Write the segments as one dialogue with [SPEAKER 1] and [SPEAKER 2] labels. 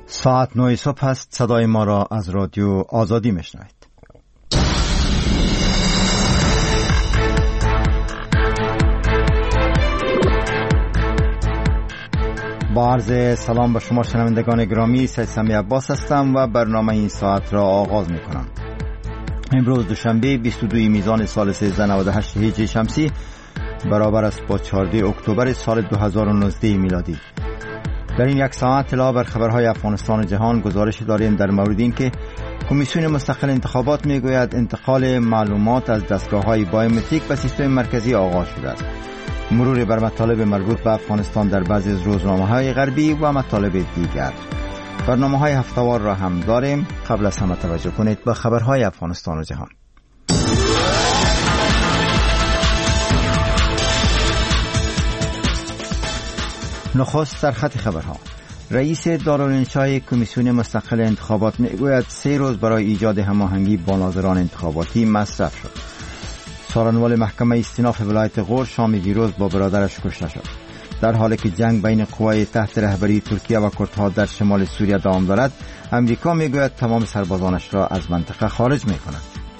[SPEAKER 1] ساعت 9 صبح است. صدای ما را از رادیو آزادی میشنوید. با عرض سلام به شما شنوندگان گرامی، سید سمی عباس هستم و برنامه این ساعت را آغاز می کنم. امروز دوشنبه 22 میزان سال 1398 هجری شمسی برابر است با 14 اکتبر سال 2019 میلادی. در این یک ساعت اطلاع بر خبرهای افغانستان و جهان گزارش داریم در مورد این که کمیسیون مستقل انتخابات میگوید انتقال معلومات از دستگاه‌های بایومتریک به سیستم مرکزی آغاز شده است. مرور بر مطالب مربوط به افغانستان در بعضی از روزنامه‌های غربی و مطالب دیگر. برنامه‌های هفته‌وار را هم داریم. قبل از همه توجه کنید به خبرهای افغانستان و جهان. نخست سرخط خبرها. رئیس دارالانشای کمیسیون مستقل انتخابات میگوید 3 روز برای ایجاد هماهنگی با ناظران انتخاباتی مصرف شد. سارنوال محکمه استیناف ولایت غور شام دیروز با برادرش کشته شد. در حالی که جنگ بین قوای تحت رهبری ترکیه و کردها در شمال سوریه دوام دارد، امریکا میگوید تمام سربازانش را از منطقه خارج میکند.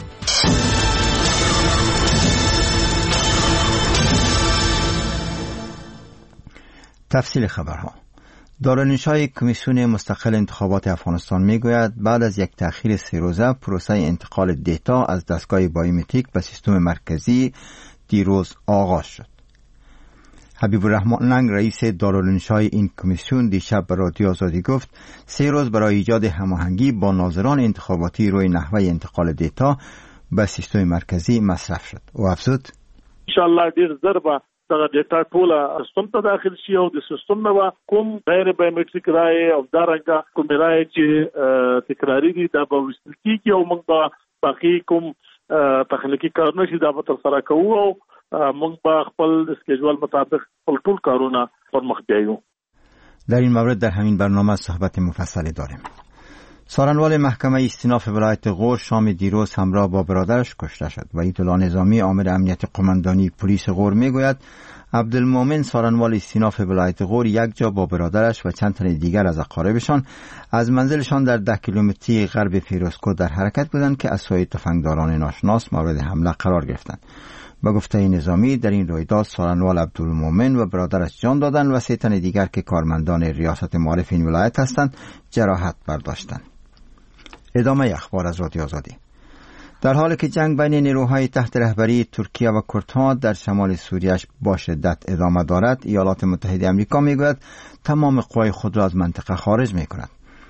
[SPEAKER 1] تفصیل خبرها. دارالانشای کمیسیون مستقل انتخابات افغانستان میگوید بعد از یک تأخیر 3 روزه پروسه انتقال دیتا از دستگاه بایومتریک به سیستم مرکزی دیروز آغاز شد. حبیب الرحمن لنگ رئیس دارالانشای این کمیسیون دیشب به رادیو آزادی گفت 3 روز برای ایجاد هماهنگی با ناظران انتخاباتی روی نحوه انتقال دیتا به سیستم مرکزی مصرف شد. او افزود
[SPEAKER 2] ان شاء الله ډیر ضربه دغه ډیټا ټوله سیستم ته داخل شي او د سیستم نه کوم غیر بایومټریک رای او دارنګه کوم رای چې تکراری دي دا به وستل کیږي او موږ به باقي کوم تخنیکی کارونه چې دا به تر سره کوو او موږ به خپل اسکیجول مطابق خپل ټول کارونه پرمخ بیایو.
[SPEAKER 1] در این مورد در همین برنامه صحبت مفصلی داریم. سارنوال محکمه استیناف ولایت غور شام دیروز همراه با برادرش کشته شد و ایت‌الله نظامی عامل امنیت قماندانی پلیس غور میگوید عبدالمومن سارنوال استیناف ولایت غور یک جا با برادرش و چند تن دیگر از اقاربشان از منزلشان در 10 کیلومتری غرب فیروزکوه در حرکت بودند که اسای تفنگداران ناشناس مورد حمله قرار گرفتند. به گفته نظامی در این رویداد سارنوال عبدالمومن و برادرش جان دادند و 3 تن دیگر که کارمندان ریاست معارف این ولایت هستند جراحت برداشتند. ادامه اخبار از رادیو آزادی. در حالی که جنگ بین نیروهای تحت رهبری ترکیه و کردها در شمال سوریه با شدت ادامه دارد، ایالات متحده آمریکا میگوید تمام قوای خود را از منطقه خارج میکند.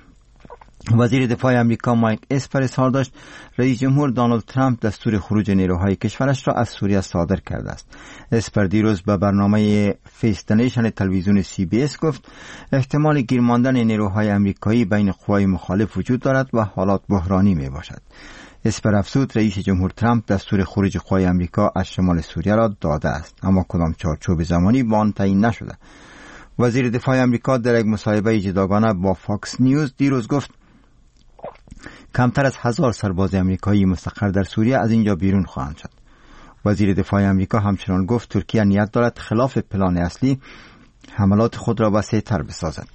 [SPEAKER 1] وزیر دفاع آمریکا مایک اسپر اظهار داشت رئیس جمهور دونالد ترامپ دستور خروج نیروهای کشورش را از سوریه صادر کرده است. اسپر دیروز به برنامه فیس دی نیشن تلویزیون CBS گفت احتمال گیر ماندن نیروهای آمریکایی بین قوای مخالف وجود دارد و حالات بحرانی می باشد. اسپر افزود رئیس جمهور ترامپ دستور خروج قوای آمریکا از شمال سوریه را داده است، اما کدام چارچوب زمانی با آن تعیین نشده. وزیر دفاع آمریکا در یک مصاحبه جداگانه با فاکس نیوز دیروز گفت کمتر از 1000 سرباز آمریکایی مستقر در سوریه از اینجا بیرون خواهند شد. وزیر دفاع آمریکا همچنان گفت ترکیه نیت دارد خلاف پلان اصلی حملات خود را وسیع‌تر بسازد.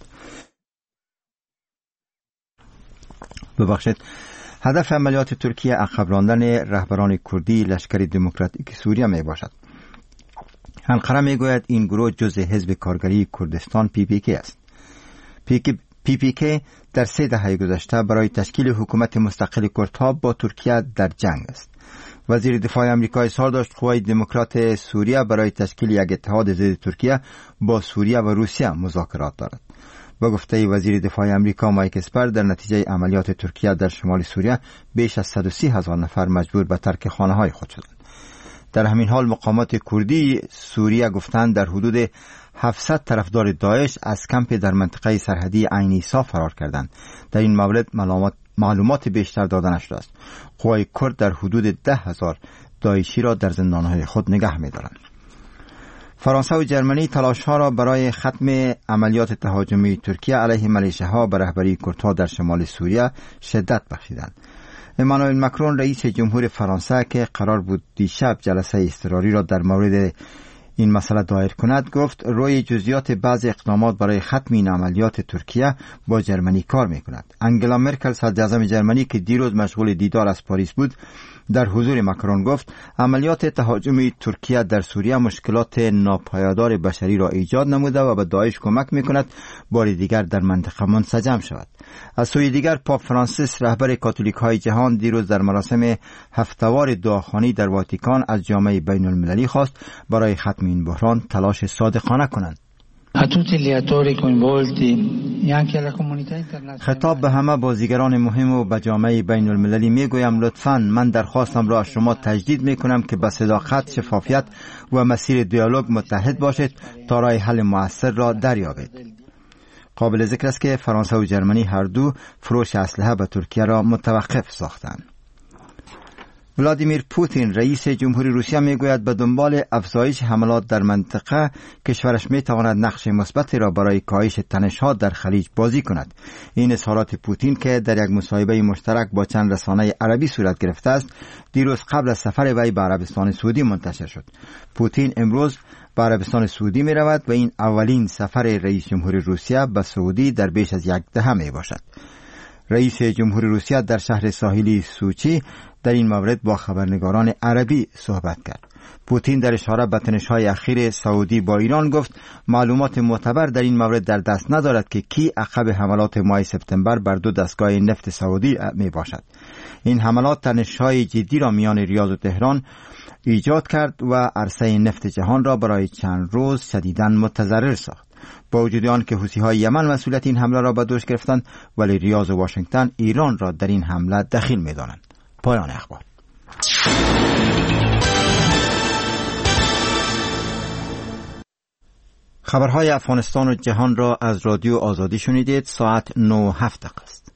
[SPEAKER 1] هدف عملیات ترکیه عقب راندن رهبران کردی لشکر دموکراتیک سوریه می باشد. انقره می گوید این گروه جزء حزب کارگری کردستان PPK است. PPK در 3 دهه گذشته برای تشکیل حکومت مستقل کردها با ترکیه در جنگ است. وزیر دفاع آمریکا اظهار داشت قوای دموکرات سوریه برای تشکیل یک اتحاد ضد ترکیه با سوریه و روسیه مذاکرات دارد. با گفته وزیر دفاع آمریکا مایک اسپر در نتیجه عملیات ترکیه در شمال سوریه بیش از 130,000 نفر مجبور به ترک خانه‌های خود شدند. در همین حال مقامات کردی سوریه گفتند در حدود 700 طرفدار داعش از کمپ در منطقه سرحدی عین عیسی فرار کردند. در این مورد معلومات بیشتر داده نشده است. قوای کرد در حدود 10,000 داعشی را در زندانهای خود نگه می‌دارند. فرانسه و جرمنی تلاش‌ها را برای ختم عملیات تهاجمی ترکیه علیه میلیشیاها به رهبری کردها در شمال سوریه شدت بخشیدند. امانوئل مکرون رئیس جمهور فرانسه که قرار بود دیشب جلسه اضطراری را در مورد این مسئله دایر کند گفت روی جزئیات بعض اقدامات برای ختم این عملیات ترکیه با جرمنی کار میکند. انگلا مرکل صدر اعظم جرمنی که دیروز مشغول دیدار از پاریس بود در حضور ماکرون گفت عملیات تهاجمی ترکیه در سوریه مشکلات ناپایدار بشری را ایجاد نموده و به داعش کمک میکند بار دیگر در منطقه منسجم شود. از سوی دیگر پاپ فرانسیس رهبر کاتولیک های جهان دیروز در مراسم هفته‌وار دعاخوانی در واتیکان از جامعه بین المللی خواست برای ختم این بحران تلاش صادقانه کنند. خطاب به همه بازیگران مهم و به جامعه بین المللی می گویم لطفاً من درخواستم را از شما تجدید می کنم که به صداقت، شفافیت و مسیر دیالوگ متحد باشید تا راه حل مؤثر را دریابید. قابل ذکر است که فرانسه و جرمنی هر دو فروش اسلحه به ترکیه را متوقف ساختند. ولادیمیر پوتین رئیس جمهوری روسیه میگوید به دنبال افزایش حملات در منطقه کشورش میتواند نقش مثبتی را برای کاهش تنش‌ها در خلیج بازی کند. این اظهارات پوتین که در یک مصاحبه مشترک با چند رسانه عربی صورت گرفته است دیروز قبل از سفر وی به عربستان سعودی منتشر شد. پوتین امروز به عربستان سعودی می رود و این اولین سفر رئیس جمهوری روسیه به سعودی در بیش از یک دهه می باشد. رئیس جمهوری روسیه در شهر ساحلی سوچی در این مورد با خبرنگاران عربی صحبت کرد. پوتین در اشاره به تنش‌های اخیر سعودی با ایران گفت معلومات معتبر در این مورد در دست ندارد که کی عقب حملات ماه سپتامبر بر دو دستگاه نفت سعودی می باشد. این حملات تنش‌های جدی را میان ریاض و تهران ایجاد کرد و عرصه نفت جهان را برای چند روز شدیداً متضرر ساخت. با وجود آن که حوثی‌های یمن مسئولیت این حمله را به دوش گرفتند ولی ریاض و واشنگتن ایران را در این حمله دخیل می‌دانند. پایان اخبار. خبرهای افغانستان و جهان را از رادیو آزادی شنیدید. ساعت 9:07 است.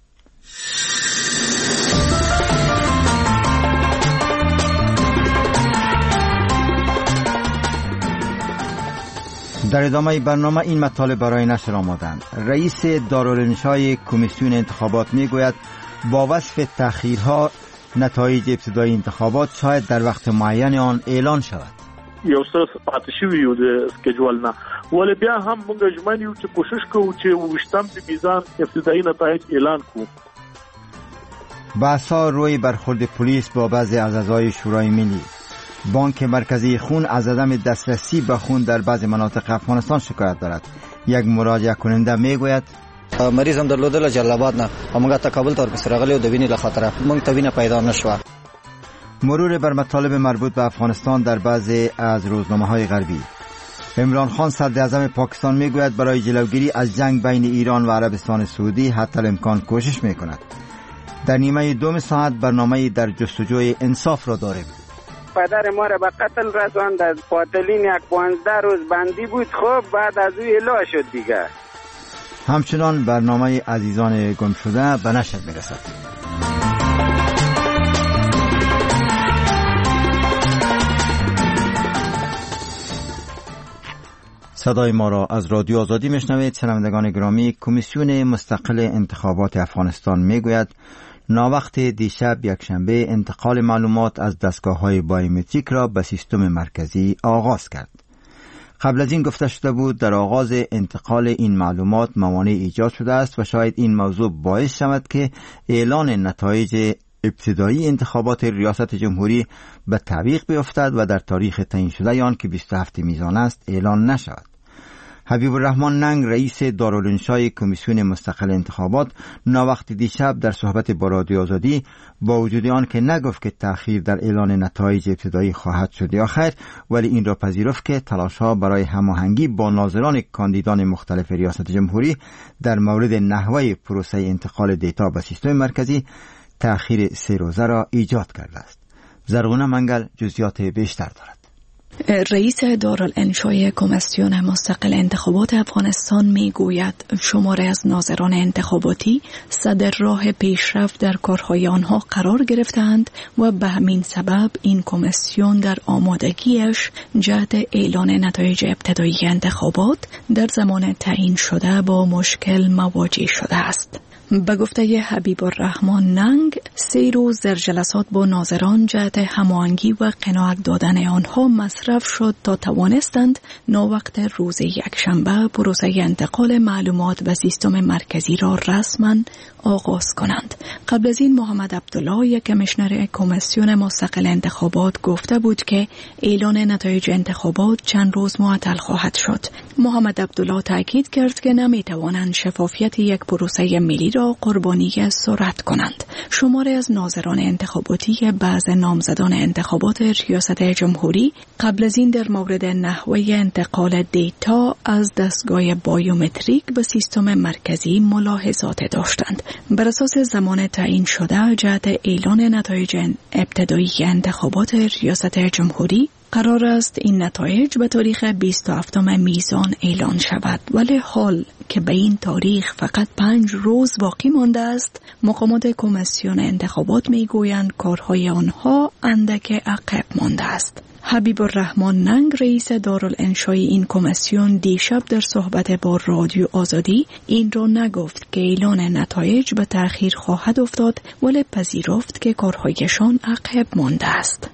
[SPEAKER 1] در ادامه برنامه این مطالب برای نشر آمدند. رئیس دارالانشای کمیسیون انتخابات میگوید با وصف تأخیرها نتایج ابتدایی انتخابات شاید در وقت معین آن اعلان شود.
[SPEAKER 2] یو څه پاتې شوي یو د سکیجول نه ولې بیا هم موږ ژمن یو چې کوشش کوو چې وشتم د میزان ابتدایی نتایج اعلان کړو.
[SPEAKER 1] بحث‌ها روی برخورد پلیس با بعضی از اعضای شورای ملی. بانک مرکزی خون از عدم دسترسی به خون در بعضی مناطق افغانستان شکایت دارد. یک مراجعه کننده میگوید
[SPEAKER 3] مریض هم درلودل جلالاباد نه موږ ته کابل ته ورپسې راغلی او د وینې له خطره موږ ته وینه پیدا نشوه.
[SPEAKER 1] مرور بر مطالب مربوط به افغانستان در بعضی از روزنامه‌های غربی. عمران خان صدر اعظم پاکستان میگوید برای جلوگیری از جنگ بین ایران و عربستان سعودی حتی الامکان کوشش میکند. در نیمه دوم ساعت برنامه در جستجوی انصاف را داریم.
[SPEAKER 4] پدر ما را به قتل رساند. از قاتلین یک 15 روز بندی بود. خب بعد از او اعلام شد دیگه.
[SPEAKER 1] همچنان برنامه عزیزان گم شده به نشر میرسد. صدای ما را از رادیو آزادی میشنوید. شنوندگان گرامی، کمیسیون مستقل انتخابات افغانستان میگوید ناوقت دیشب یکشنبه انتقال معلومات از دستگاه‌های بایومتریک را به سیستم مرکزی آغاز کرد. قبل از این گفته شده بود در آغاز انتقال این معلومات موانع ایجاد شده است و شاید این موضوع باعث شود که اعلان نتایج ابتدایی انتخابات ریاست جمهوری به تعویق بیفتد و در تاریخ تعیین شده آن که 27 میزان است اعلان نشود. حبیب الرحمن ننگ رئیس دارالانشای کمیسیون مستقل انتخابات ناوقت دیشب در صحبت با رادیو آزادی با وجود آن که نگفت که تأخیر در اعلان نتایج ابتدایی خواهد شد یا خیر، ولی این را پذیرفت که تلاش‌ها برای هماهنگی با ناظران کاندیدان مختلف ریاست جمهوری در مورد نحوه پروسه انتقال دیتا به سیستم مرکزی تأخیر 3 روزه را ایجاد کرده است. زرغونه منگل جزئیات بیشتر دارد.
[SPEAKER 5] رئیس دارالانشای کمیسیون مستقل انتخابات افغانستان میگوید شماری از ناظران انتخاباتی صدر راه پیشرفت در کارهای آنها قرار گرفتند و به همین سبب این کمیسیون در آمادگیش جهت اعلان نتایج ابتدایی انتخابات در زمان تعیین شده با مشکل مواجه شده است. به گفته حبیب الرحمن ننگ، 3 روز در جلسات با ناظران جهت هماهنگی و قناعت دادن آنها مصرف شد تا توانستند ناوقت روز یکشنبه پروسه انتقال معلومات به سیستم مرکزی را رسما آغاز کنند. قبل از این محمد عبدالله کمیشنر کمیسیون مستقل انتخابات گفته بود که اعلان نتایج انتخابات چند روز معطل خواهد شد. محمد عبدالله تاکید کرد که نمیتوانند شفافیت یک پروسه ملی را قربانی سرعت کنند. شماری از ناظران انتخاباتی بعض نامزدان انتخابات ریاست جمهوری قبل از این در مورد نحوه انتقال دیتا از دستگاه بایومتریک به سیستم مرکزی ملاحظات داشتند. بر اساس زمان تعیین شده جهت اعلان نتایج ابتدایی انتخابات ریاست جمهوری قرار است این نتایج به تاریخ 27 میزان اعلان شود، ولی حال که به این تاریخ فقط 5 روز باقی مانده است، مقامات کمیسیون انتخابات میگویند کارهای آنها اندک عقب مانده است. حبیب الرحمن ننگ رئیس دارالانشای این کمیسیون دیشب در صحبت با رادیو آزادی این را نگفت که اعلان نتایج به تأخیر خواهد افتاد، ولی پذیرفت که کارهایشان عقب مانده است.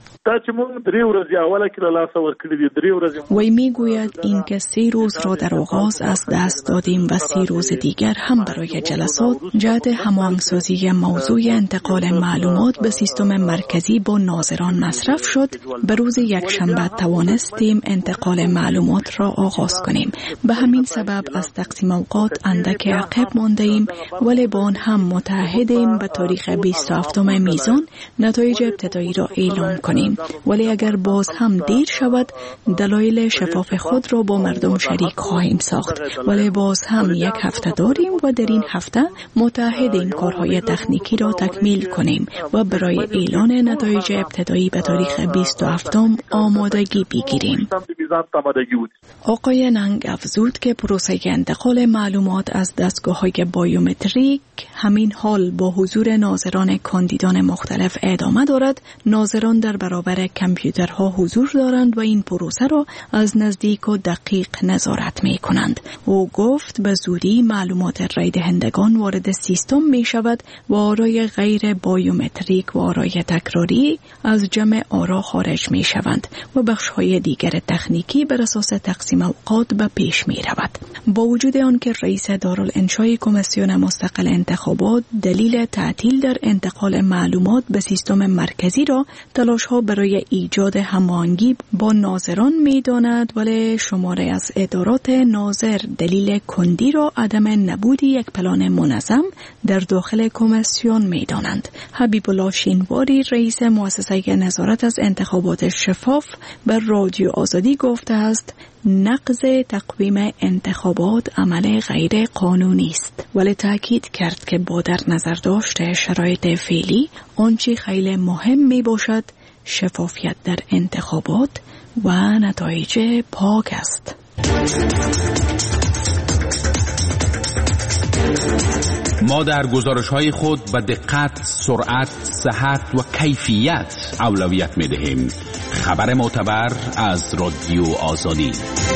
[SPEAKER 5] وی میگوید این که 3 روز را در آغاز از دست دادیم و 3 روز دیگر هم برای جلسات جهت هماهنگسازی موضوع انتقال معلومات به سیستم مرکزی با ناظران مصرف شد. به روز یکشنبه توانستیم انتقال معلومات را آغاز کنیم. به همین سبب از تقسیم اوقات اندک عقب مانده ایم، ولی با آن هم متعهدیم به تاریخ 27 میزان نتایج ابتدایی را اعلان کنیم. ولی اگر باز هم دیر شود دلایل شفاف خود را با مردم شریک خواهیم ساخت، ولی باز هم 1 هفته داریم و در این هفته متعهد این کارهای تکنیکی را تکمیل کنیم و برای اعلان نتایج ابتدایی به تاریخ 27 آمادگی بگیریم. آقای ننگ افزود که پروسه انتقال معلومات از دستگاه‌های بایومتریک همین حال با حضور ناظران کاندیدان مختلف ادامه دارد. ناظران در برابر کامپیوترها حضور دارند و این پروسه را از نزدیک و دقیق نظارت می کنند. او گفت به زودی معلومات رای دهندگان وارد سیستم می شود و آرای غیر بایومتریک و آرای تکراری از جمع آرا خارج می شوند و بخش‌های دیگر تکنیکی بر اساس تقسیم اوقات به پیش می رود. با وجود آن که رئیس دارالانشای کمیسیون مستقل انتخابات دلیل تعطیل در انتقال معلومات به سیستم مرکزی را تلاش‌ها برای ایجاد هماهنگی با ناظران می‌داند، ولی شماری از ادارات ناظر دلیل کندی را عدم نبود یک پلان منظم در داخل کمیسیون می‌دانند. حبیب الله شینواری رئیس مؤسسه نظارت از انتخابات شفاف به رادیو آزادی گفته است نقض تقویم انتخابات عمل غیر قانونی است، ولی تاکید کرد که با در نظر داشت شرایط فعلی آنچه خیلی مهم می باشد شفافیت در انتخابات و نتایج پاک است.
[SPEAKER 6] ما در گزارش‌های خود به دقت، سرعت، صحت و کیفیت اولویت می‌دهیم. خبر معتبر از رادیو آزادی.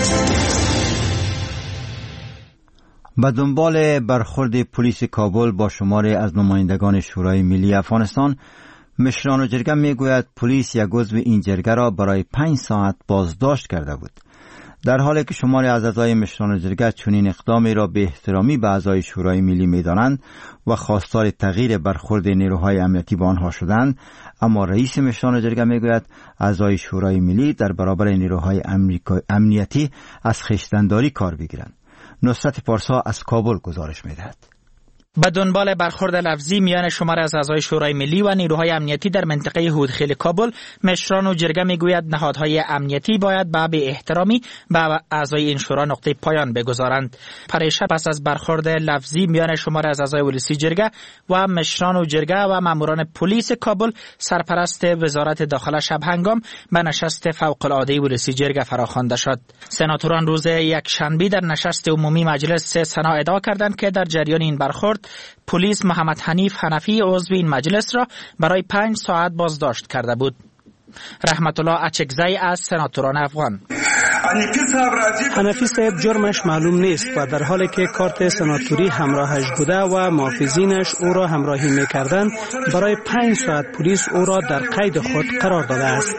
[SPEAKER 1] به دنبال برخورد پلیس کابل با شماری از نمایندگان شورای ملی افغانستان، مشران و جرگه میگوید پلیس یک عضو این جرگه را برای 5 ساعت بازداشت کرده بود. در حالی که شماری از اعضای مشران جرگه چنین اقدامی را به احترامی به اعضای شورای ملی می‌دانند و خواستار تغییر برخورد نیروهای امنیتی با آنها شدند، اما رئیس مشران جرگه میگوید اعضای شورای ملی در برابر نیروهای امنیتی از خویشتن‌داری کار بگیرند. نصرت پارسا از کابل گزارش می‌دهد.
[SPEAKER 7] به دنبال برخورد لفظی میان شمار از اعضای شورای ملی و نیروهای امنیتی در منطقه هودخیل کابل، مشران و جرگه میگوید نهادهای امنیتی باید به احترامی به اعضای این شورا نقطه پایان بگذارند. پریشب پس از برخورد لفظی میان شمار از اعضای ولسی جرگه و مشران و جرگه و ماموران پلیس کابل، سرپرست وزارت داخله شب هنگام به نشست فوق العاده ولسی جرگه فراخوانده شد. سناتوران روز یکشنبه در نشست عمومی مجلس سنا ادعا کردند که در جریان این برخورد پلیس محمد حنیف حنفی عضو این مجلس را برای 5 ساعت بازداشت کرده بود. رحمت الله اچکزی از سناتوران افغان:
[SPEAKER 8] حنفی صاحب جرمش معلوم نیست و در حالی که کارت سناتوری همراهش بوده و محافظینش او را همراهی می‌کردند، برای 5 ساعت پلیس او را در قید خود قرار داده است.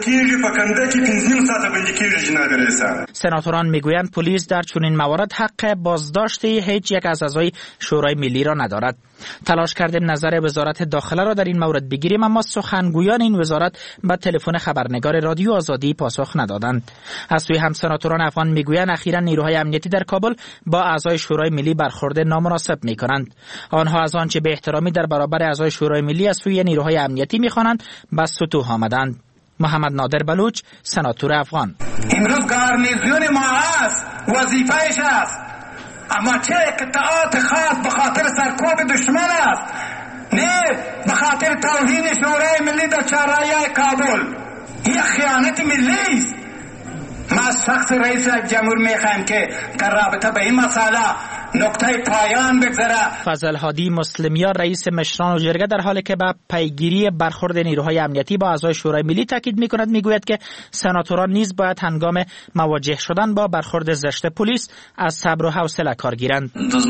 [SPEAKER 7] سناتوران میگویند پلیس در چنین موارد حق بازداشت هیچ یک از اعضای شورای ملی را ندارد. تلاش کردیم نظر وزارت داخله را در این مورد بگیریم، اما سخنگویان این وزارت به تلفن خبرنگار رادیو آزادی پاسخ ندادند. از سوی هم سناتوران افغان میگویند اخیراً نیروهای امنیتی در کابل با اعضای شورای ملی برخورد نامناسب میکنند. آنها از آنچه به احترامی در برابر اعضای شورای ملی از سوی نیروهای امنیتی میخوانند به سطوح آمدند. محمد نادر بلوچ، سناتور افغان:
[SPEAKER 9] امروز گارنیزیون ما است، وظیفه‌اش است، اما چه قطعات خاص به خاطر سرکوب دشمن است، نه به خاطر توهین شورای ملی در چهارراه کابل. این خیانت ملی است. ما از شخص رئیس جمهور میخوایم که در رابطه به این مسئله نقطه پایان بگذاره.
[SPEAKER 7] فضل هادی مسلمیان رئیس مشران و جرگه در حالی که به پیگیری برخورد نیروهای امنیتی با اعضای شورای ملی تاکید میکند میگوید که سناتوران نیز باید هنگام مواجه شدن با برخورد زشت پلیس از صبر و حوصله کار گیرند.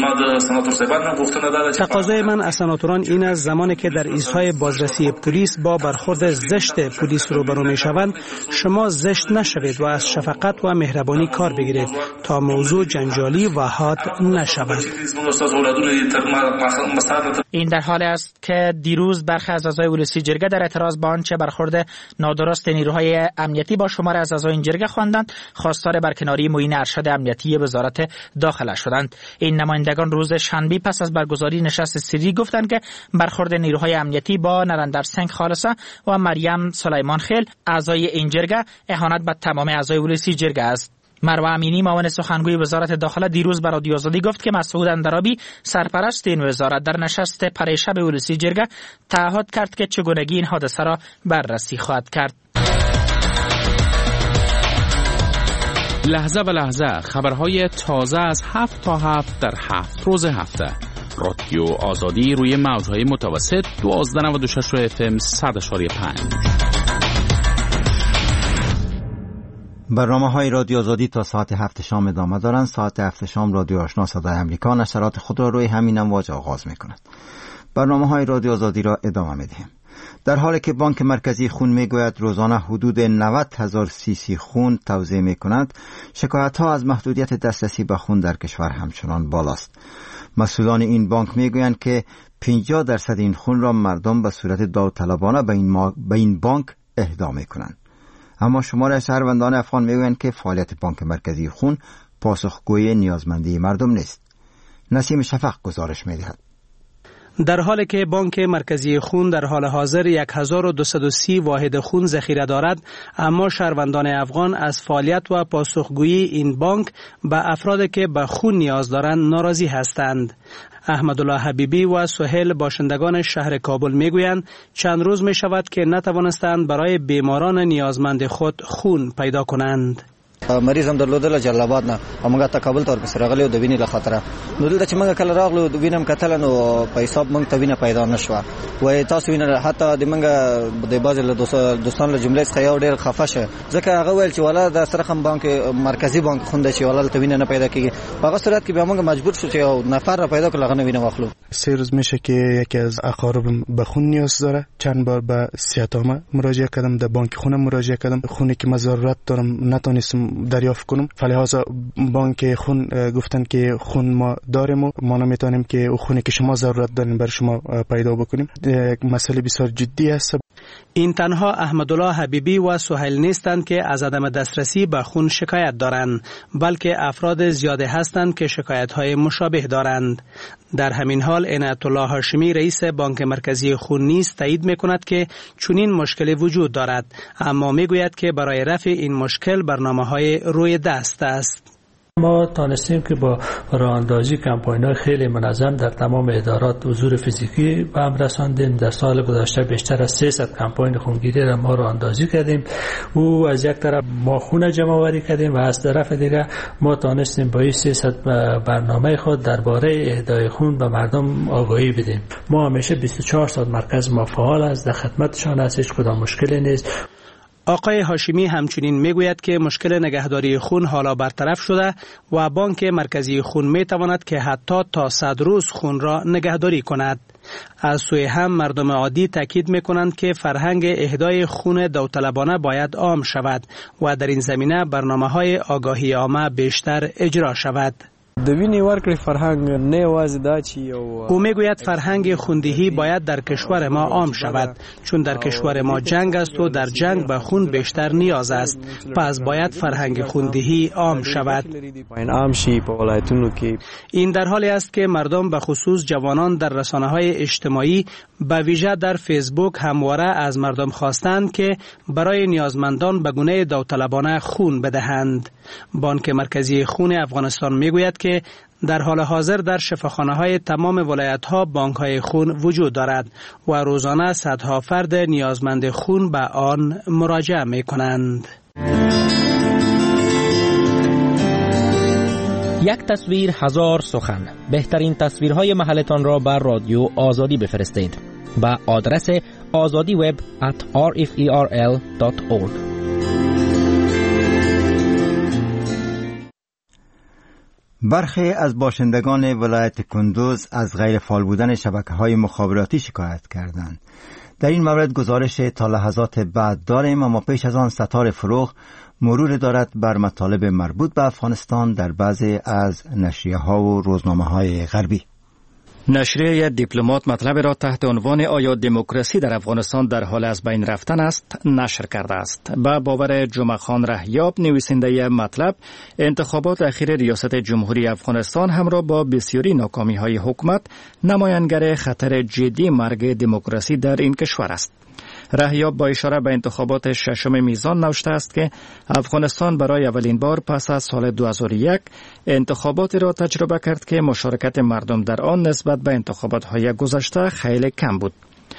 [SPEAKER 8] تقاضای من از سناتوران این است زمانی که در ایستگاه بازرسی پلیس با برخورد زشت پلیس روبرو میشوند، شما زشت نشوید و از شفقت و مهربانی کار بگیرید تا موضوع جنجالی و حاد نشود.
[SPEAKER 7] این در حالی است که دیروز برخی از اعضای ولسی جرگه در اعتراض به آنچه برخورد نادرست نیروهای امنیتی با شمار از اعضای این جرگه خواندند، خواستار برکناری معین ارشد امنیتی وزارت داخله شدند. این نمایندگان روز شنبه پس از برگزاری نشست سری گفتند که برخورد نیروهای امنیتی با نرندر سنگ خالصه و مریم سلیمان خیل اعضای این جرگه اهانت به تمام اعضای ولسی جرگه است. مروه امینی معاون سخنگوی وزارت داخله دیروز به رادیو آزادی گفت که مسعود اندرابی سرپرست این وزارت در نشست پریشب ولسی جرگه تعهد کرد که چگونگی این حادثه را بررسی خواهد کرد.
[SPEAKER 6] لحظه به لحظه خبرهای تازه از 7 تا 7 در 7 روز هفته. رادیو آزادی روی موجهای متوسط 1296 FM 100.5.
[SPEAKER 1] برنامه‌های رادیو آزادی تا ساعت 7 شام ادامه دارند. ساعت 7 شام رادیو آشنا صدای امریکا نشرات خود را روی همین امواج آغاز می‌کند. برنامه‌های رادیو آزادی را ادامه می‌دهیم. در حالی که بانک مرکزی خون میگوید روزانه حدود 90,000 cc خون توزیع می‌کند، شکایت‌ها از محدودیت دسترسی به خون در کشور همچنان بالاست. مسئولان این بانک میگویند که 50% این خون را مردم به صورت داوطلبانه به این بانک اهدا می‌کنند. اما شمار از شهروندان افغان میگویند که فعالیت بانک مرکزی خون پاسخگوی نیازمندی مردم نیست. نسیم شفق گزارش می‌دهد.
[SPEAKER 8] در حالی که بانک مرکزی خون در حال حاضر 1230 واحد خون ذخیره دارد، اما شهروندان افغان از فعالیت و پاسخگویی این بانک به افرادی که به خون نیاز دارند ناراضی هستند. احمدالله حبیبی و سهیل باشندگان شهر کابل میگویند چند روز می شود که نتوانستند برای بیماران نیازمند خود خون پیدا کنند.
[SPEAKER 3] مریض هم درلودل جلال نه موږ ته کابل ته ورپسې راغلی د وینې له خطره نو دلته چې موږ کله راغلو د وینم کتل نو په حساب موږ ته وینه پیدا نشوه وای تاسو وینه حتی د موږ د باز له دوستان له جملې څخه یو ډېر خفه شه ځکه هغه ویل چې ولا د سرخم بانک مرکزی بانک خونده چې ولا ته وینه نه پیدا کیږي په هغه صورت کې به موږ مجبور شو چې یو نفر را پیدا کړو هغه وینه واخلو.
[SPEAKER 10] 3 روز میشه که یکی از اقاربم به خون نیاز داره. چند بار به صحتامه مراجعه کردم، در بانک خونم مراجعه کردم، خونی که من ضرورت دارم نتونستم دریافت کنم. فلحاظ بانک خون گفتن که خون ما داریم و ما نمیتونیم که او خونی که شما ضرورت دارین برای شما پیدا بکنیم. یک مسئله بسیار جدی است.
[SPEAKER 8] این تنها احمدالله حبیبی و سهیل نیستند که از عدم دسترسی به خون شکایت دارند، بلکه افراد زیادی هستند که شکایت‌های مشابه دارند. در همین حال عنایت الله هاشمی رئیس بانک مرکزی خون نیز تایید می‌کند که چنین مشکلی وجود دارد، اما می‌گوید که برای رفع این مشکل برنامه‌های روی دست است.
[SPEAKER 11] ما تانستیم که با راهاندازی کمپاین‌های خیلی منظم در تمام ادارات حضور فیزیکی به هم رساندیم. در سال گذشته بیشتر از 300 کمپاین خونگیری را ما راهاندازی کردیم. او از یک طرف ما خون جمع آوری کردیم و از طرف دیگر ما تانستیم با این 300 برنامه خود درباره اهدای خون به مردم آگاهی بدیم. ما همیشه 24 ساعت مرکز ما فعال است، در خدمتشان است، هیچ کدام مشکلی نیست.
[SPEAKER 8] آقای هاشمی همچنین میگوید که مشکل نگهداری خون حالا برطرف شده و بانک مرکزی خون میتواند که حتی تا 100 روز خون را نگهداری کند. از سوی هم مردم عادی تاکید میکنند که فرهنگ اهدای خون داوطلبانه باید عام شود و در این زمینه برنامه‌های آگاهی عامه بیشتر اجرا شود. او میگوید فرهنگ خوندهی باید در کشور ما عام شود، چون در کشور ما جنگ است و در جنگ به خون بیشتر نیاز است. پس باید فرهنگ خوندهی عام شود. این در حالی است که مردم به خصوص جوانان در رسانه‌های اجتماعی به ویژه در فیسبوک همواره از مردم خواستند که برای نیازمندان به گونه داوطلبانه خون بدهند. بانک مرکزی خون افغانستان میگوید که در حال حاضر در شفاخانه‌های تمام ولایت‌ها بانک‌های خون وجود دارد و روزانه صدها فرد نیازمند خون به آن مراجعه می‌کنند.
[SPEAKER 12] یک تصویر هزار سخن. بهترین تصویرهای محلتان را بر رادیو آزادی بفرستید به آدرس azadiweb@rferl.org.
[SPEAKER 1] برخی از باشندگان ولایت کندوز از غیر فعال بودن شبکه‌های مخابراتی شکایت کردند. در این مورد گزارش تا لحظات بعد داریم، اما پیش از آن ستار فروغ مرور دارد بر مطالب مربوط به افغانستان در بعضی از نشریه‌ها و روزنامه‌های غربی.
[SPEAKER 13] نشریه دیپلمات مطلب را تحت عنوان آیا دموکراسی در افغانستان در حال از بین رفتن است نشر کرده است. با باور جمعه خان رهیاب نویسنده مطلب، انتخابات اخیر ریاست جمهوری افغانستان همراه با بسیاری ناکامی‌های حکومت نمایانگر خطر جدی مرگ دموکراسی در این کشور است. رهیاب با اشاره به انتخابات ششم میزان نوشته است که افغانستان برای اولین بار پس از سال 2001 انتخاباتی را تجربه کرد که مشارکت مردم در آن نسبت به انتخابات‌های گذشته خیلی کم بود.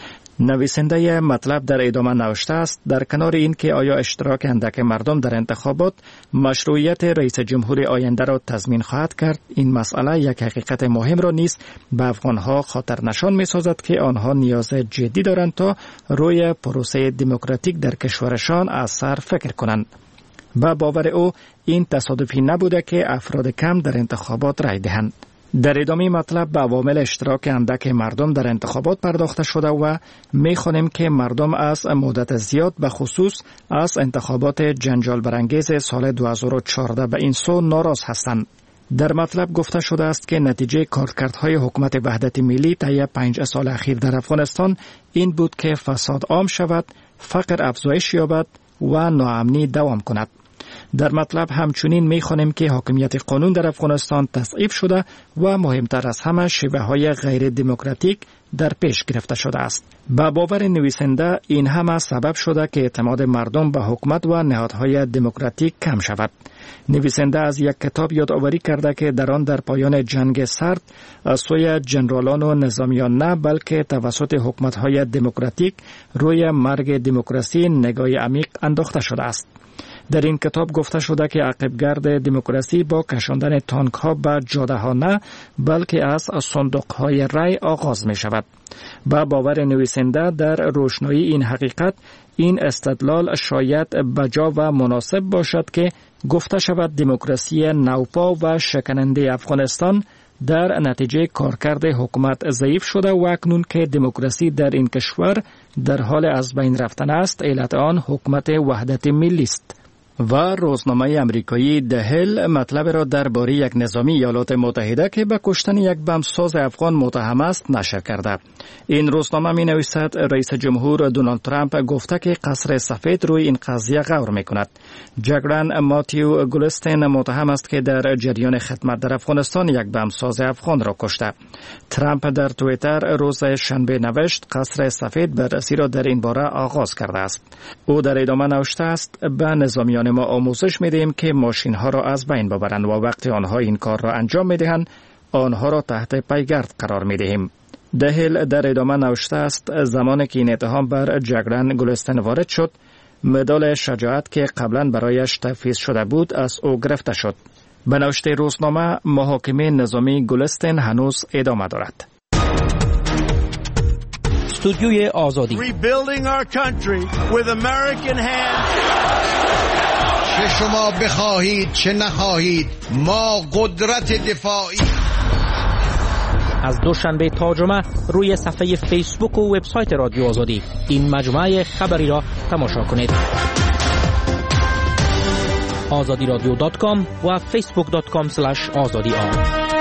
[SPEAKER 13] نویسنده مطلب در ادامه نوشته است در کنار این که آیا اشتراک اندک مردم در انتخابات مشروعیت رئیس جمهور آینده را تضمین خواهد کرد، این مسئله یک حقیقت مهم را نیز به افغانها خاطر نشان می سازد که آنها نیاز جدی دارند تا روی پروسه دموکراتیک در کشورشان اثر فکر کنند. با باور او این تصادفی نبوده که افراد کم در انتخابات رای دهند. در ادامه مطلب به عوامل اشتراک اندک مردم در انتخابات پرداخته شده و می‌خوانیم که مردم از مدت زیاد به خصوص از انتخابات جنجال برانگیز سال 2014 به این سو ناراض هستند. در مطلب گفته شده است که نتیجه کارکردهای حکومت وحدت ملی طی 5 سال اخیر در افغانستان این بود که فساد عام شود، فقر افزایش یابد و ناامنی دوام کند. در مطلب همچنین می‌خوانیم که حاکمیت قانون در افغانستان تضعیف شده و مهمتر از همه شیوه‌های غیر دموکراتیک در پیش گرفته شده است. با باور نویسنده این همه سبب شده که اعتماد مردم به حکومت و نهادهای دموکراتیک کم شود. نویسنده از یک کتاب یادآوری کرده که در آن در پایان جنگ سرد از سوی جنرالان و نظامیان نه بلکه توسط حکومت‌های دموکراتیک روی مرگ دموکراسی نگاه عمیق انداخته شده است. در این کتاب گفته شده که عقبگرد دموکراسی با کشاندن تانک ها به جاده ها نه بلکه از صندوق های رای آغاز می شود. با باور نویسنده در روشنایی این حقیقت این استدلال شاید بجا و مناسب باشد که گفته شود دموکراسی نوپا و شکننده افغانستان در نتیجه کارکرد حکومت ضعیف شده و اکنون که دموکراسی در این کشور در حال از بین رفتن است، علت آن حکومت وحدت ملی است. و روزنامه امریکایی دهل مطلب را درباره یک نظامی ایالات متحده که به کشتن یک بمبساز افغان متهم است نشر کرده. این روزنامه می نویسد رئیس جمهور دونالد ترامپ گفته که قصر سفید روی این قضیه غور می کند. جگرن ماتیو گولستین متهم است که در جریان خدمت در افغانستان یک بمبساز افغان را کشته. ترامپ در توییتر روز شنبه نوشت قصر سفید بررسی را در این باره آغاز کرده است. او در ادامه نوشته است به نظامیان ما آموزش می‌دهیم که ماشین ها را از بین ببرند و وقتی آنها این کار را انجام می‌دهند آنها را تحت پیگرد قرار می‌دهیم. دهل در ادامه نوشته است زمانی که این اتهام بر جگرن گولستین وارد شد مدال شجاعت که قبلا برایش تفویض شده بود از او گرفته شد. به نوشته روزنامه محاکمه نظامی گولستین هنوز ادامه دارد.
[SPEAKER 12] استودیوی آزادی.
[SPEAKER 14] چه شما بخواهید چه نخواهید ما قدرت دفاعی.
[SPEAKER 12] از دوشنبه تا جمعه روی صفحه فیسبوک و وبسایت رادیو آزادی این مجموعه خبری را تماشا کنید. azadiradio.com و facebook.com/azadi.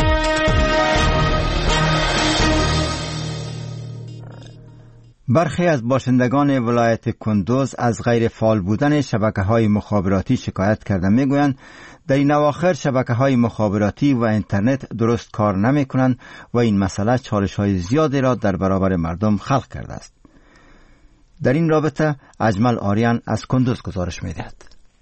[SPEAKER 1] برخی از باشندگان ولایت کندوز از غیر فعال بودن شبکه‌های مخابراتی شکایت کرده میگویند در این اواخر شبکه‌های مخابراتی و اینترنت درست کار نمی‌کنند و این مسئله چالش‌های زیادی را در برابر مردم خلق کرده است. در این رابطه اجمل آریان از کندوز گزارش می‌دهد.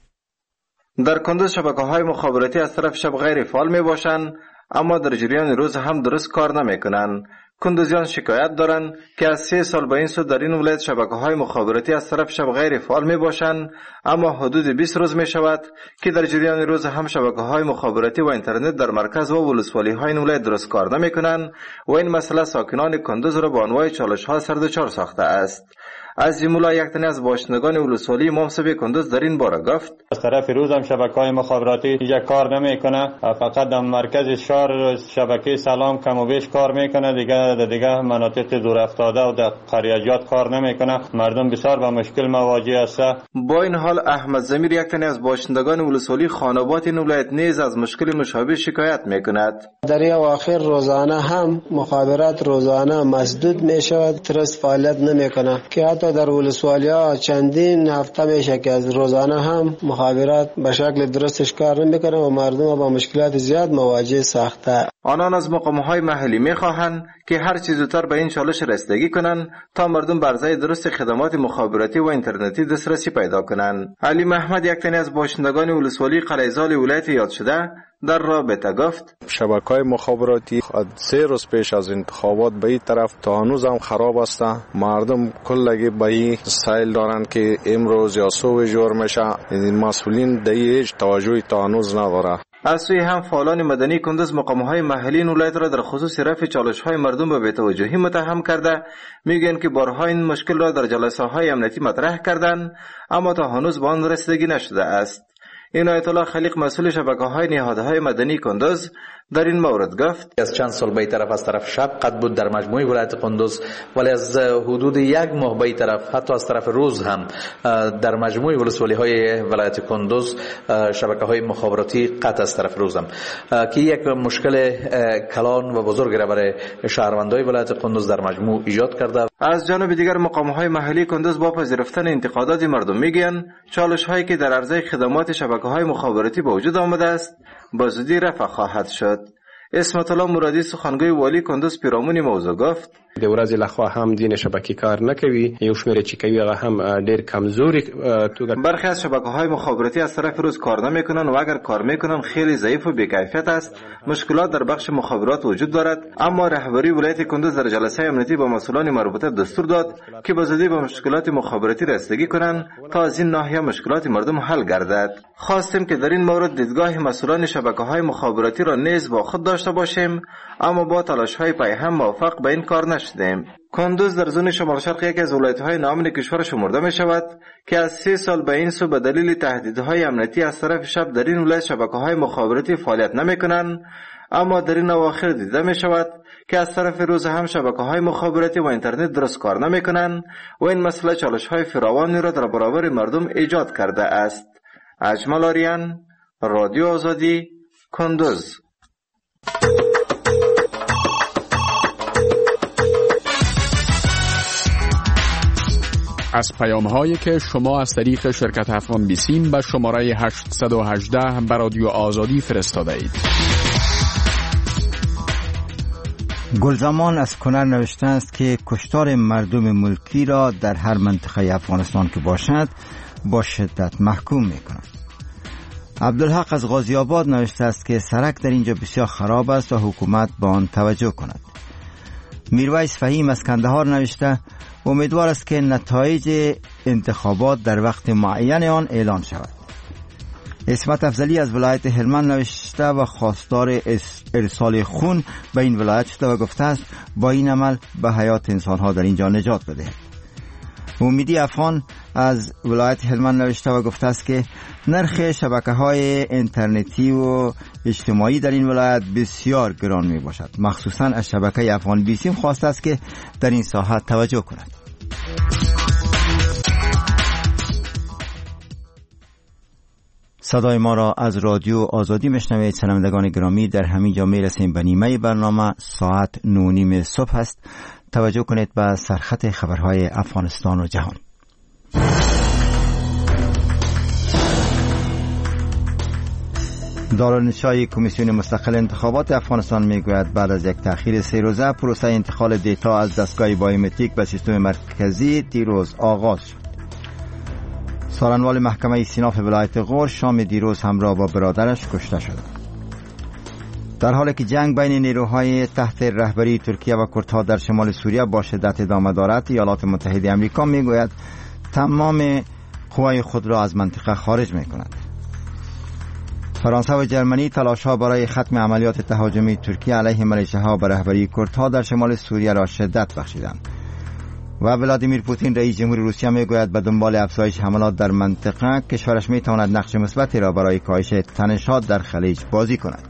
[SPEAKER 15] در کندوز شبکه‌های مخابراتی از طرف شب غیر فعال میباشند اما در جریان روز هم درست کار نمیکنند. کندوزیان شکایت دارند که از 3 سال به این سو در این ولایت شبکه‌های مخابراتی از طرف شب غیر فعال میباشند اما حدود 20 روز میشود که در جریان روز هم شبکه‌های مخابراتی و اینترنت در مرکز و ولسوالی‌های این ولایت درست کار نمیکنند و این مسئله ساکنان کندوز را به عنوان چالش‌ها سردوچار ساخته است. از جمله یک تن از باشندگان ولسوالی منصب کندوز در این باره گفت:
[SPEAKER 16] از طرف روز هم شبکه‌های مخابراتی یک کار نمیکنه، فقط در مرکز شهر شبکه سلام کم و بیش کار میکنه، دیگه مناطق دور افتاده و در قریه‌جات کار نمیکنه. مردم بسیار با مشکل مواجه است.
[SPEAKER 15] با این حال احمد زمیر یک تن از باشندگان ولسوالی خانوات این ولایت نیز از مشکل مشابه شکایت میکند.
[SPEAKER 17] در این اواخر روزانه هم مخابرات روزانه مسدود میشود، درست فعالیت نمیکنه که در ولسوالیا چندین هفته میشه که از روزانه هم مخابرات به شکل درستش کار نمیکنه و مردم با مشکلات زیاد مواجه ساخته.
[SPEAKER 15] آنان از مقام‌های محلی میخواهند که هر چیز زودتر به این چالش رسیدگی کنند تا مردم بر ضد درست خدمات مخابراتی و اینترنتی دسترسی پیدا کنند. علی محمد یک تن از باشندگان ولسوالی قلیزال ولایت یاد شده در رابطه گفت:
[SPEAKER 18] شبکه‌های مخابراتی 3 روز پیش از انتخابات به این طرف تا هنوز هم خراب است. مردم کلگی به این سایل دارند که امروز یا صبح جور میشه. این مسئولین دیگه هیچ توجهی تا هنوز نداره.
[SPEAKER 15] از سوی هم فعالان مدنی کندوز مقام‌های محلی این ولایت را در خصوص رفع چالش‌های مردم به بی‌توجهی متهم کرده. میگن که بارها این مشکل را در جلسه‌های امنیتی مطرح کردند اما تا هنوز به آن رسیدگی نشده است. عنایت الله خلیق مسئول شبکه‌های نهادهای مدنی کندوز در این مورد گفت:
[SPEAKER 19] از چند سال به طرف از طرف شب قد بود در مجموعه ولایت کندوز، ولی از حدود 1 ماه به طرف حتی از طرف روز هم در مجموعه ولسوالی‌های ولایت کندوز شبکه‌های مخابراتی قطع از طرف روز هم که یک مشکل کلان و بزرگ را برای شهروندان ولایت کندوز در مجموع ایجاد کرده.
[SPEAKER 15] از جانب دیگر مقام‌های محلی کندوز با پذیرفتن انتقادات مردم میگن چالش‌هایی که در عرضه خدمات شبکه‌های مخابراتی به وجود آمده است با زودی رفع خواهد شد. اسمت الله مرادی سخنگوی والی کندوز پیرامون موضوع گفت:
[SPEAKER 20] د ورځې لخوا هم دین شبکې کار نه کوي، یو شمېر چې کوي هغه هم ډېر کمزوري توګه.
[SPEAKER 15] برخی از شبکه‌های مخابراتی از طرف روز کار نمی‌کنند و اگر کار می‌کنند خیلی ضعیف و بی‌کیفیت است. مشکلات در بخش مخابرات وجود دارد اما رهبری ولایت کندوز در جلسه امنیتی با مسئولان مربوطه دستور داد که به زودی به مشکلات مخابراتی رسیدگی کنند تا از این ناحیه مشکلات مردم حل گردد. خواستیم که در این مورد دیدگاه مسئولان شبکه‌های مخابراتی را نیز با خود داشته باشیم اما با تلاش‌های پیهم موفق به این کار نشدیم. کندوز در زون شمال شرق یکی از ولایت‌های ناامن کشور شمرده می شود که از 3 سال به این سو به دلیل تهدیدهای امنیتی از طرف شب در این ولایت شبکه‌های مخابراتی فعالیت نمی‌کنند اما در این اواخر دیده می شود که از طرف روز هم شبکه‌های مخابراتی و اینترنت درست کار نمی‌کنند و این مسئله چالش‌های فراوانی را در برابر مردم ایجاد کرده است. اجمل آریان، رادیو آزادی، کندوز.
[SPEAKER 6] از پیام‌هایی که شما از طریق شرکت افغان بیسیم به شماره 818 به رادیو آزادی فرستاده اید.
[SPEAKER 1] گلزمان از کنر نوشته است که کشتار مردم ملکی را در هر منطقه افغانستان که باشد با شدت محکوم می‌کند. عبدالحق از غازی آباد نوشته است که سرک در اینجا بسیار خراب است و حکومت به آن توجه کند. میرویس فهیم از کندهار نوشته امیدوار است که نتایج انتخابات در وقت معین آن اعلان شود. اسمت افضلی از ولایت هلمند نوشته و خواستار ارسال خون به این ولایت شده و گفته است با این عمل به حیات انسانها در اینجا نجات بده. امیدی افغان از ولایت هلمند نوشته و گفته است که نرخ شبکه‌های اینترنتی و اجتماعی در این ولایت بسیار گران می باشد. مخصوصاً از شبکه افغان بیسیم خواسته است که در این ساحه توجه کند. صدای ما را از رادیو آزادی میشنوید. شنوندگان گرامی، در همین جا میرسیم به نیمه برنامه. ساعت 9:30 صبح است. توجه کنید به سرخط خبرهای افغانستان و جهان. دارالنشای کمیسیون مستقل انتخابات افغانستان میگوید بعد از یک تأخیر 3 روزه پروسه انتقال دیتا از دستگاه بایومتریک به سیستم مرکزی دیروز آغاز شد. سارنوال محکمه استیناف ولایت غور شام دیروز همراه با برادرش کشته شد. در حالی که جنگ بین نیروهای تحت رهبری ترکیه و کردها در شمال سوریه با شدت ادامه دارد، ایالات متحده آمریکا میگوید تمام قوای خود را از منطقه خارج میکند. فرانسه و جرمنی تلاش‌ها برای ختم عملیات تهاجمی ترکیه علیه ملیشه‌ها به رهبری کردها در شمال سوریه را شدت بخشیدند. و ولادیمیر پوتین رئیس جمهور روسیه میگوید به دنبال افزایش حملات در منطقه کشورش میتواند نقش مثبتی را برای کاهش تنش‌ها در خلیج بازی کند.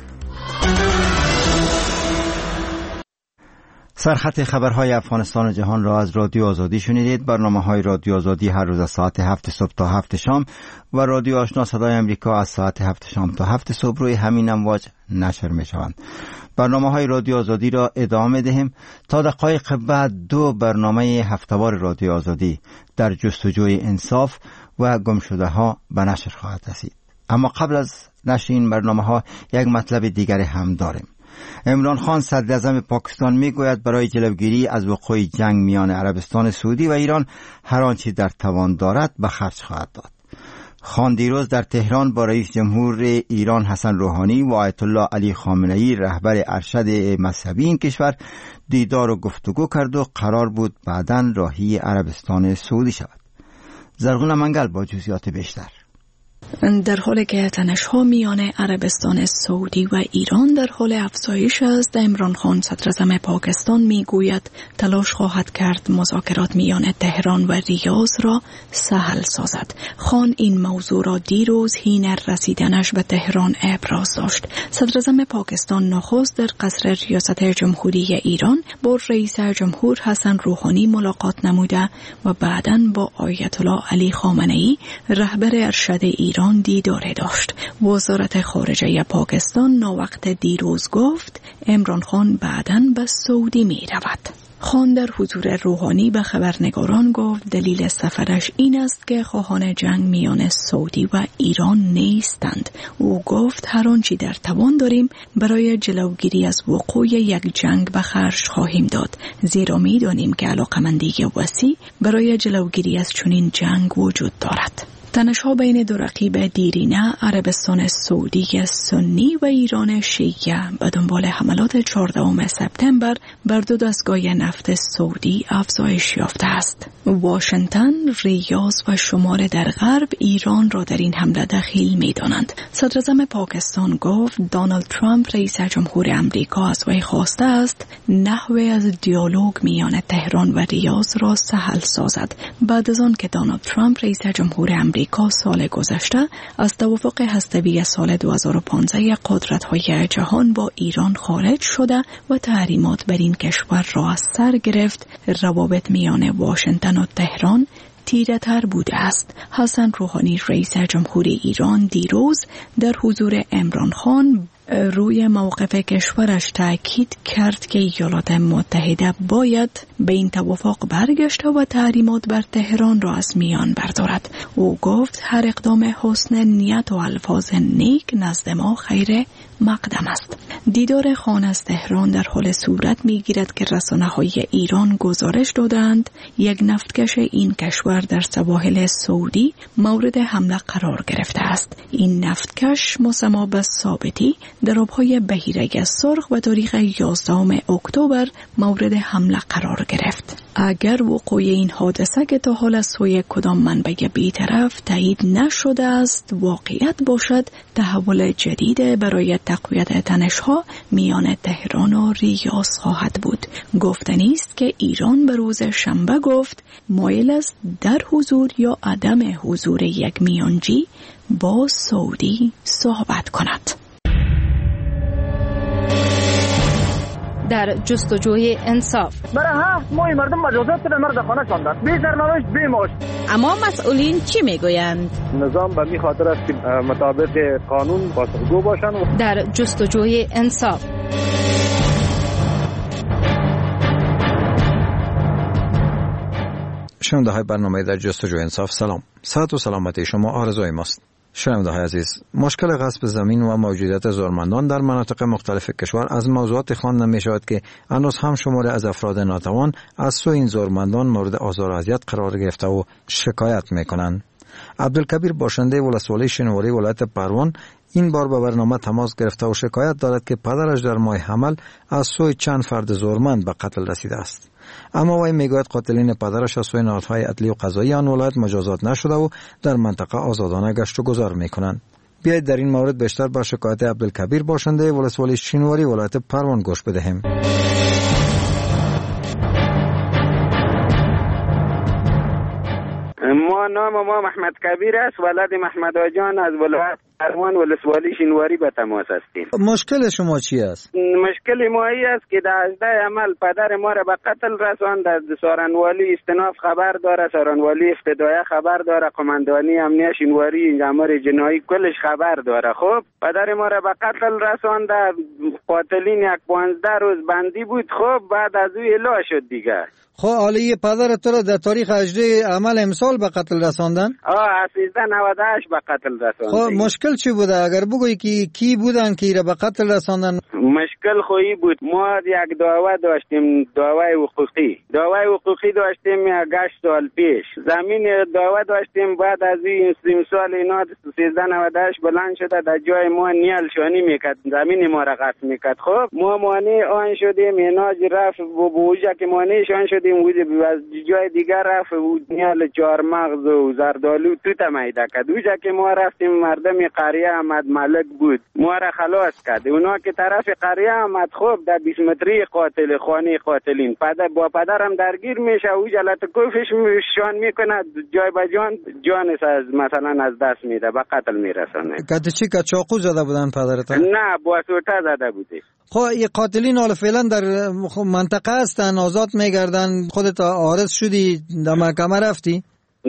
[SPEAKER 1] سرخط خبرهای افغانستان و جهان را از رادیو آزادی شنیدید. برنامه‌های رادیو آزادی هر روز از ساعت 7 صبح تا 7 شام و رادیو آشنا صدای امریکا از ساعت 7 شام تا 7 صبح روی همین امواج نشر می‌شوند. برنامه‌های رادیو آزادی را ادامه دهیم. تا دقایق بعد 2 برنامه هفته‌وار رادیو آزادی در جستجوی انصاف و گمشده‌ها به نشر خواهد رسید. اما قبل از نشر این برنامه‌ها یک مطلب دیگر هم داریم. عمران خان صدر اعظم پاکستان میگوید برای جلوگیری از وقوع جنگ میان عربستان سعودی و ایران هر آنچه در توان دارد به خرج خواهد داد. خان دیروز در تهران با رئیس جمهور ایران حسن روحانی و آیت الله علی خامنه‌ای رهبر ارشد مذهبی این کشور دیدار و گفتگو کرد و قرار بود بعداً راهی عربستان سعودی شود. زرغون منگل با جزئیات بیشتر.
[SPEAKER 5] در حالی که تنش‌ها میان عربستان سعودی و ایران در حال افزایش است، عمران خان صدر اعظم پاکستان میگوید تلاش خواهد کرد مذاکرات میان تهران و ریاض را سهل سازد. خان این موضوع را دیروز حین رسیدنش به تهران ابراز داشت. صدر اعظم پاکستان نخست در قصر ریاست جمهوری ایران با رئیس جمهور حسن روحانی ملاقات نموده و بعداً با آیت الله علی خامنه‌ای رهبر ارشد ایران دیدار داشت. وزارت خارجه پاکستان ناوقت دیروز گفت عمران خان بعداً به سعودی می رود. خان در حضور روحانی به خبرنگاران گفت دلیل سفرش این است که خواهان جنگ میان سعودی و ایران نیستند. او گفت هر آنچه در توان داریم برای جلوگیری از وقوع یک جنگ به خرج خواهیم داد، زیرا می دانیم که علاقمندی وسیع برای جلوگیری از چنین جنگ وجود دارد. تنش‌ها بین دو رقیب دیرینه عربستان سعودی سنی و ایران شیعه به دنبال حملات 14 سپتامبر بر 2 دستگاه نفت سعودی افزایش یافته است. واشنگتن، ریاض و شمال در غرب ایران را در این حمله دخیل می‌دانند. صدر اعظم پاکستان گفت دونالد ترامپ رئیس جمهور آمریکا از وی خواسته است نحوه از دیالوگ میان تهران و ریاض را سهل سازد. بعد از آن که دونالد ترامپ رئیس جمهور آمریکا سال گذشته از توافق هسته‌ای سال 2015 قدرت‌های جهان با ایران خارج شده و تحریمات بر این کشور را از سر گرفت، روابط میان واشنگتن و تهران تیره تر بوده است. حسن روحانی رئیس جمهور ایران دیروز در حضور عمران خان روی موقف کشورش تأکید کرد که ایالات متحده باید به این توافق برگشته و تحریمات بر تهران را از میان بردارد. او گفت هر اقدام حسن نیت و الفاظ نیک نزد ما خیر مقدم است. دیدار خان از تهران در حال صورت می‌گیرد که رسانه‌های ایران گزارش دادند یک نفتکش این کشور در سواحل سعودی مورد حمله قرار گرفته است. این نفتکش مسمى به ثابتی در آب‌های بحیره سرخ و تاریخ 11 اکتبر مورد حمله قرار گرفت. اگر وقوع این حادثه که تا حال از سوی کدام منبع بی‌طرف تایید نشده است واقعیت باشد، تحول جدید برای تقویت تنش‌ها میان تهران و ریاض خواهد بود. گفتنی است که ایران به روز شنبه گفت مایل است در حضور یا عدم حضور یک میانجی با سعودی صحبت کند.
[SPEAKER 21] در جستجوی انصاف
[SPEAKER 22] برای 7 ماه مردم مجازات در مرد خانه شاندن، بی سرنوشت بی معاش.
[SPEAKER 21] اما مسئولین چی میگویند؟
[SPEAKER 22] نظام به می خاطر است که مطابق قانون پاسخگو باشند.
[SPEAKER 21] در جستجوی انصاف
[SPEAKER 23] شنونده های برنامه در جستجوی انصاف، سلام. صحت و سلامتی شما آرزوی ماست. شنونده های عزیز، مشکل غصب زمین و موجودیت زورمندان در مناطق مختلف کشور از موضوعات خوانده می شود که هنوز هم شماری از افراد ناتوان از سوی این زورمندان مورد آزار و اذیت قرار گرفته و شکایت می کنند. عبدالکبیر باشنده ولسوالی شینواری ولایت پروان این بار به برنامه تماس گرفته و شکایت دارد که پدرش در ماه حمل از سوی چند فرد زورمند به قتل رسیده است. اما وی میگوید قاتلین پدرش از سوی نهادهای عدلی و قضایی آن ولایت مجازات نشده و در منطقه آزادانه گشت و گذار میکنند. بیایید در این مورد بیشتر با شکایت عبدالکبیر باشنده ولسوالی شینواری ولایت پروان گوش بدهیم.
[SPEAKER 4] نام ما محمد کبیر است، ولد محمد آجان از ولایت پروان ولسوالی شینواری به تماس هستیم.
[SPEAKER 23] مشکل شما چی است؟
[SPEAKER 4] مشکل ما ای است که در 18 عمل پدر ما را به قتل رساند. از سارنوالی استناف خبر داره، سارنوالی افتدایه خبر داره، قماندانی امنیه شینواری امر جنایی کلش خبر داره. خب پدر ما را به قتل رساند. قاتلین 15 روز بندی بود. خب بعد از او اعلام شد دیگه.
[SPEAKER 23] خب حالی پدر تو را در تاریخ 18 عمل امسال به قتل رساندن؟
[SPEAKER 4] 1398 به قتل رساندن.
[SPEAKER 23] خب مشکل چی بوده؟ اگر بگویی که کی بودن که را به قتل رساندن؟
[SPEAKER 4] مشکل خویی بود. ما یک دعوه داشتیم، دعوه حقوقی داشتیم 8 سال پیش. زمین دعوه داشتیم. بعد از این سال اینا 1398 بلند شده در جای ما نیل شانی میکرد، زمین ما را غصب میکرد. خب ما مانع آن شدیم، اینا رفت بوجه که مانع شان شدیم، از جای دیگر رفت نیل چهارمغز و زردالو تو تمیده کرد. اوجه که ما رفتیم مردم قریه احمد ملک بود، ما را خلاص کرد. اونا که طرف قریه احمد خب در 20 متری قاتل خانه قاتلین با پدرم درگیر میشه، او جلت کوفش شان میکنه، جای به جانش از مثلا از دست میده، به قتل میرسانه.
[SPEAKER 23] چی که چاقو زده بودن پدرت؟
[SPEAKER 4] نه با سوته زده بوده.
[SPEAKER 23] خب این قاتلین حالا فعلا در منطقه هستن، آزاد میگردن. خودت عارض شدی، در محکمه رفتی؟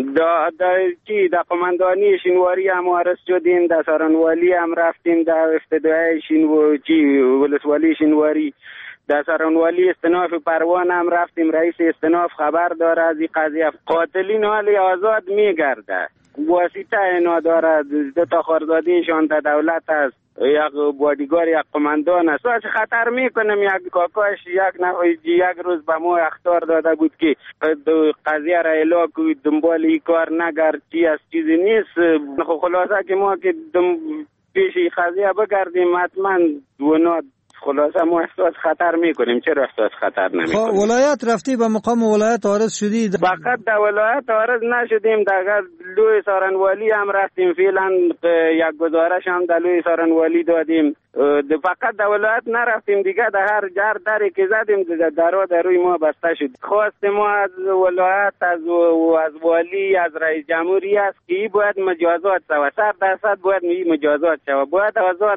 [SPEAKER 4] در قماندانی شینواری هم عارض شدیم، در سارنوالی هم رفتیم، در افتدای ولسوالی شینواری، در سارنوالی استناف پروان هم رفتیم. رئیس استناف خبر داره از این قضیه. قاتلین حالی آزاد میگرده، واسطه اینا داره. 2 تا خارزادیشان در دولت است، یک بادیگار یک قماندان است. از خطر میکنم یک کاکاش یک روز به ما اخطار داده بود که قضیه را اعلام کنید، دنبال این کار نگرد، چی از چیزی نیست. خلاصه که ما که پیش قضیه بگردیم حتما خلاصه ما احساس خطر میکنیم. چرا احساس خطر نمیکنیم؟
[SPEAKER 23] خب ولایت رفتی، به مقام ولایت عارض شدی؟
[SPEAKER 4] فقط در ولایت عارض نشدیم، در لوی سارنوالی هم رفتیم. فعلا یک گزارش هم در لوی سارنوالی دادیم. فقط در ولایت نرفتیم دیگه، در هر دری که زدیم در روی ما بسته شد. خواست ما از ولایت از والی از رئیس جمهوری است که باید مجازات شود، 100% باید مجازات شود، باید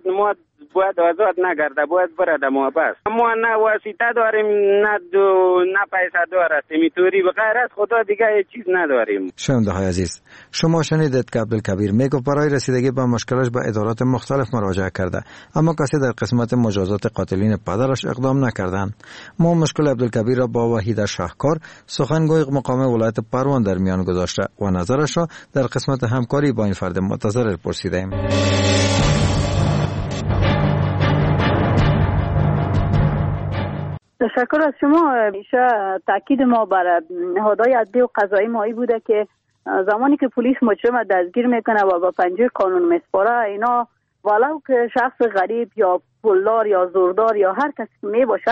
[SPEAKER 4] آزاد نگرده، باید برده ما بس. ما نه واسطه داریم نه پیسه داریم، اینطوری بغیر از خدا دیگه هیچ چیز نداریم.
[SPEAKER 23] شنونده های عزیز، شما شنیدید که عبدالکبیر میگه برای رسیدگی به مشکلش به ادارات مختلف مراجعه کرده، اما کسی در قسمت مجازات قاتلین پدرش اقدام نکردند. ما مشکل عبدالکبیر را با وحید شهکار سخنگوی مقام ولایت پروان در میان گذاشته و نظرش را در قسمت همکاری با این فرد متضرر پرسیدیم.
[SPEAKER 24] تشکر از شما. میشه تاکید ما بر نهادهای عدلی و قضایی مایی بوده که زمانی که پلیس مجرم دستگیر میکنه و با پنجه قانون میسپاره، اینا ولو که شخص غریب یا پولدار یا زوردار یا هر کسی می باشه،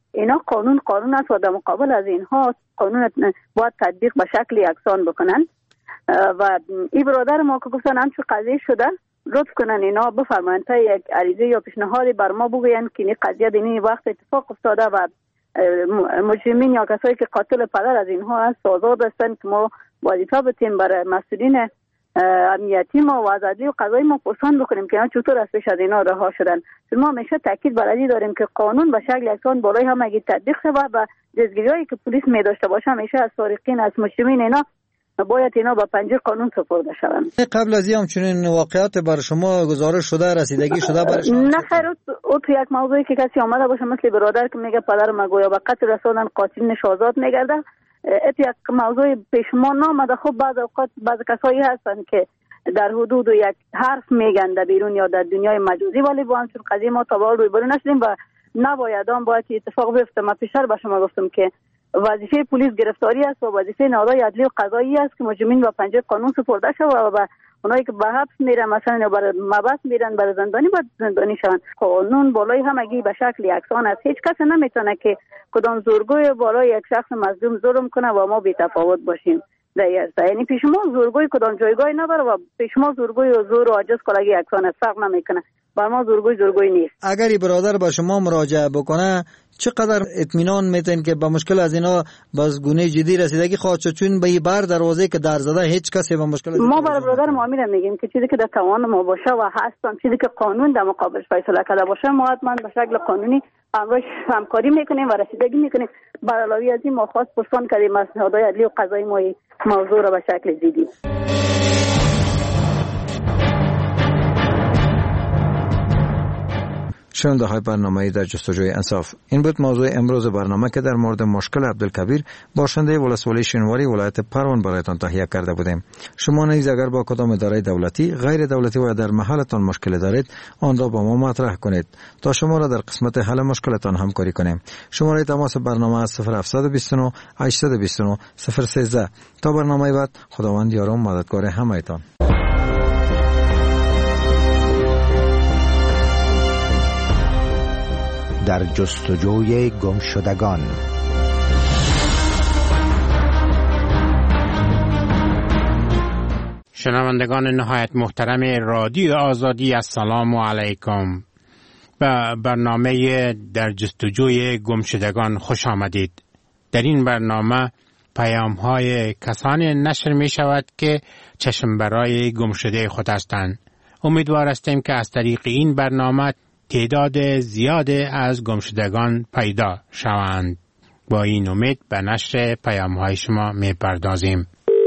[SPEAKER 24] اینا قانون است و در مقابل از اینها قانون باید تطبیق به شکل یکسان بکنن. و این برادر ما که گفتن همچون قضیه شده، لطف کنن اینا بفرمایند تا یک عریضه یا پیشنهادی بر ما بگوین که این قضیه در این وقت اتفاق افتاده و مجرمین یا کسایی که قاتل پدر از اینها هست آزاد هستند که ما وظیفه بتیم برای مسئولین امنیتی ما و آزادی و قضایی ما پرسان بکنیم که اینا چطور از پیش از اینا رها شدن. ما همیشه تاکید بر این داریم که قانون به شکل یکسان بالای هم اگه تطبیق شود و دستگیریایی که پلیس می داشته باشه همیشه از سارقین از مجرمین اینا باید اینا با پنجه قانون سپرده شوند.
[SPEAKER 23] قبل از این چنین واقعات بر شما گزارش شده، رسیدگی شده برای شما؟
[SPEAKER 24] نه خیر، او تو یک موضوعی که کسی آمده باشه مثل برادر که میگه پدر ما گویا به قتل رساندن قاتلینش آزاد میگرده، ات یک موضوع پیش ما نامده. خب بعض اوقات بعض کسایی هستن که در حدود یک حرف میگن در بیرون یا در دنیای مجازی، ولی با همچون قضیه ما تا به حال روبرو نشدیم و نباید آن باید اتفاق بیفته. من پیشتر به شما گفتم که وظیفه پلیس گرفتاری است و وظیفه نهادهای عدلی و قضایی است که مجرمین به پنجه قانون سپرده شود و اونایی که به حبس میرن مثلا یا برای مبعث میرن برای زندانی باید زندانی شوند. قانون بالای همگی به شکل یکسان است. هیچ کس نمیتونه که کدام زورگوی بالای یک شخص مظلوم ظلم کنه و ما بی تفاوت باشیم. یعنی پیش ما زورگوی کدام جایگاهی نداره و پیش ما زورگوی و زور و عاجز کلگی یکسان است، فرق نمیکنه. بر ما زورگوی نیست.
[SPEAKER 23] اگر این برادر با شما مراجعه بکنه چقدر اطمینان میتین که با مشکل از اینا باز گونه جدی رسیدگی خواهد شد؟ چون به این بر دروازه که در زده هیچ کسی با مشکل
[SPEAKER 24] ما برای برادر معامله میگیم که چیزی که در توان ما باشه و هستن، چیزی که قانون در مقابلش فیصله کرده باشه ما حتما به شکل قانونی همراهش همکاری میکنیم و رسیدگی میکنیم. بر علاوه از این ما خاص پرسان کردیم از نهادهای عدلی و قضایی ما موضوع را به شکل دیدیم.
[SPEAKER 23] شنونده های برنامه در جستجوی انصاف، این بود موضوع امروز برنامه که در مورد مشکل عبدالکبیر باشنده ولسوالی شینواری ولایت پروان برایتان تهیه کرده بودیم. شما نیز اگر با کدام اداره دولتی، غیر دولتی و در محلتان مشکل دارید آن را با ما مطرح کنید تا شما را در قسمت حل مشکلتان همکاری کنیم. شماره تماس برنامه است 0729 829 013. تا برنامه بعد، خداوند یار و مددگار همه‌تان.
[SPEAKER 2] در جستجوی گمشدگان.
[SPEAKER 3] شنوندگان نهایت محترم رادیو آزادی، السلام علیکم. به برنامه در جستجوی گمشدگان خوش آمدید. در این برنامه پیام‌های کسانی نشر می شود که چشم برای گمشده خود هستند. امیدوار هستیم که از طریق این برنامه تعداد زیاد از گمشدگان پیدا شوند. با این امید به نشر پیام‌های شما می‌پردازیم.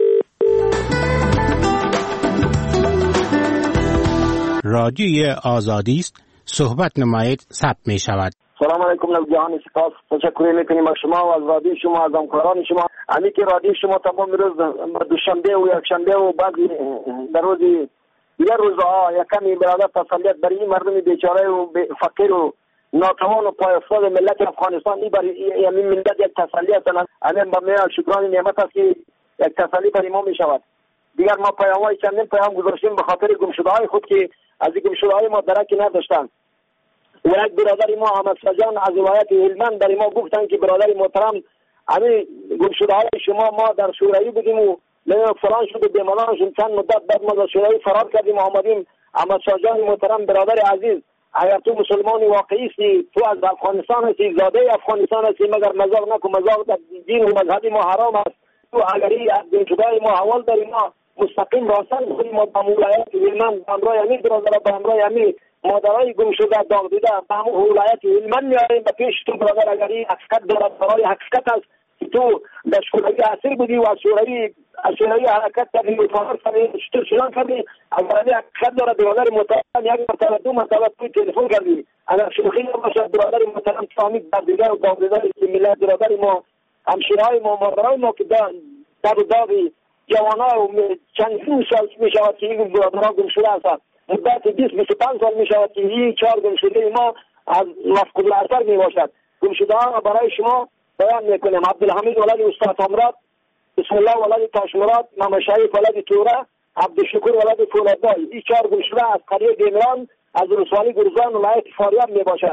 [SPEAKER 3] رادیوی آزادی است، صحبت نمایید، ثبت می‌شود.
[SPEAKER 7] سلام علیکم نوجوان، سپاس تشکر می‌کنیم از شما و از رادیو شما، از همکاران شما. همین که رادیو شما تمام روز دوشنبه و یکشنبه و بعضی در روز دیگر روزها یکمی برادر تسلیت برای این مردم بیچاره و فقیر و ناتوان و پایافتاد ملت افغانستان این برای همین ملت یک تسلیت است. همین با میان شکران نعمت است که یک تسلی برای ما می شود. دیگر ما پیام‌های چندین پیام گذاشتیم به خاطر گمشده‌های خود که از این گمشده‌های ما درکی نداشتند. و یک برادر ما احمد سجان از ولایت هلمند برای ما گفتند که برادر محترم همین گمشده‌های شما ما در شورایی بودیم و فلان شد و بیمالان شد. چند مدت بعد ما در شورای فرار کردیم و آمدیم. احمد شاهجان محترم برادر عزیز، اگر تو مسلمان واقعی هستی، تو از افغانستان هستی، زاده افغانستان هستی، مگر مذاق نکن. مذاق در دین و مذهب ما حرام است. تو اگری از گمشده‌های ما حوال داری، ما مستقیم راستن بخوریم. ما به ولایت هلمند به همراه امیر برادر، به همراه امیر مادرای گمشده داغ دیده به همون ولایت هلمند میاریم به پیش تو برادر. اگری حقیقت دارد، برای حقیقت است. تو در شورای اصیل بودی و از شورای حرکت کردی و فرار کردی، چطور شدن کردی. اگر حقیقت دارد برادر محترم یک مرتبه دو مرتبه توی تلفن کردی. اگر شوخی نباشد برادر محترم فهمید در دیگر و داغدیداری که ملت برادر ما، همشیرهای ما، مادرهای ما که در داغی جوانها و چندین سال می شود که این برادرها گمشده هستند. مدت 20-25 سال می شود که این 4 گمشده ما از مفقود الاثر می باشد. گمشده ها برای شما بیان میکنیم. عبدالحمید ولد استاد امراد، بسم الله ولد تاشمراد، محمد شریف ولد توره، عبدالشکر ولد فولادای. این 4 گمشده از قریه دیمران از رسوالی گرزان ولایت فاریاب می باشد.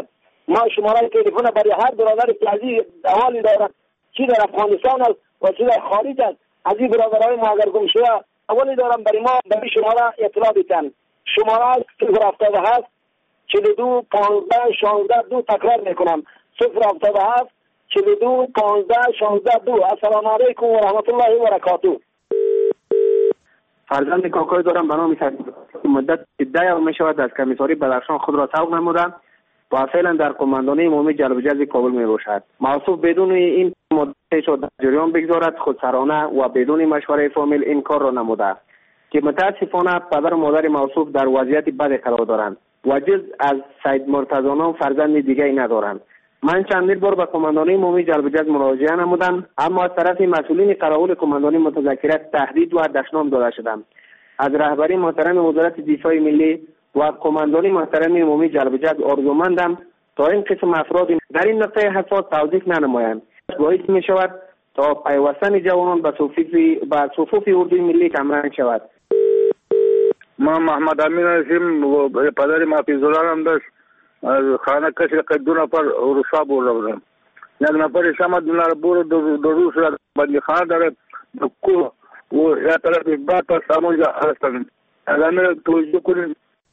[SPEAKER 7] ما شماره تلفن برای هر برادر که از این احوالی دارد، چی در افغانستان است و چی در خارج است، از این برادرهای ما اگر گم شده اولی دارم برای ما برای شماره اطلاع بدن. شماره 077 42 15 16 2. تکرار میکنم 077 42 15 16 2. السلام علیکم و رحمت الله و برکاته.
[SPEAKER 8] فرزند کاکای دارم به نام مدت 10 می شود از کمیساری بدخشان خود را سوق نمودم و فعلا در قماندانی عمومی جلب جزی کابل می باشد. موصوف بدون این مدت شد در جریان بگذارد خودسرانه و بدون مشوره فامیل این کار را نموده که متاسفانه پدر و مادر موصوف در وضعیت بد قرار دارند و جز از سید مرتضی نام فرزند دیگری ندارند. من چندین بار به قماندانی عمومی جلب جز مراجعه نمودم اما از طرف مسئولین قراول قماندانی متذکرات تهدید و دشنام داده شدم. از رهبری محترم وزارت دفاع ملی و قماندانی محترم عمومی جلب جز آرزومندم تا این قسم افراد در این نقطه حساس توضیح ننمایند. باعث می شود تا پیوستن جوانان به صفوف اردوی ملی کمرنگ شود.
[SPEAKER 22] ما محمد امین هستیم و پدر حفیظ الله هم داشت. از خانه کسی که 2 نفر روسا بردم. یک نفر شما 2 نفر برد دو روز را بندی خانه داره دکو و یا طرف بات پس همونجا هستن. از همین توجه کنید.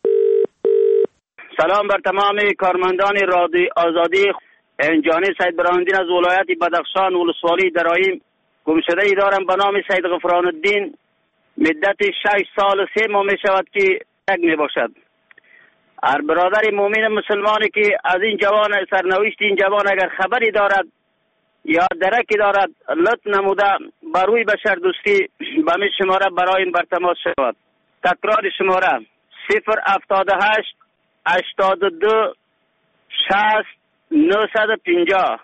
[SPEAKER 4] سلام بر تمام کارمندان رادیو آزادی. جانی سید براندین از ولایت بدخشان ولسوالی درایم گمشده ای دارم به نام سید غفران الدین. مدت 6 سال 3 ماه می شود که یک می باشد. هر برادر مؤمن مسلمانی که از این جوان سرنوشت این جوان اگر خبری دارد یا درکی دارد لطف نموده بروی بشر دوستی به می شماره برایم بر تماس شود. تکرار شماره 078 82 60 950.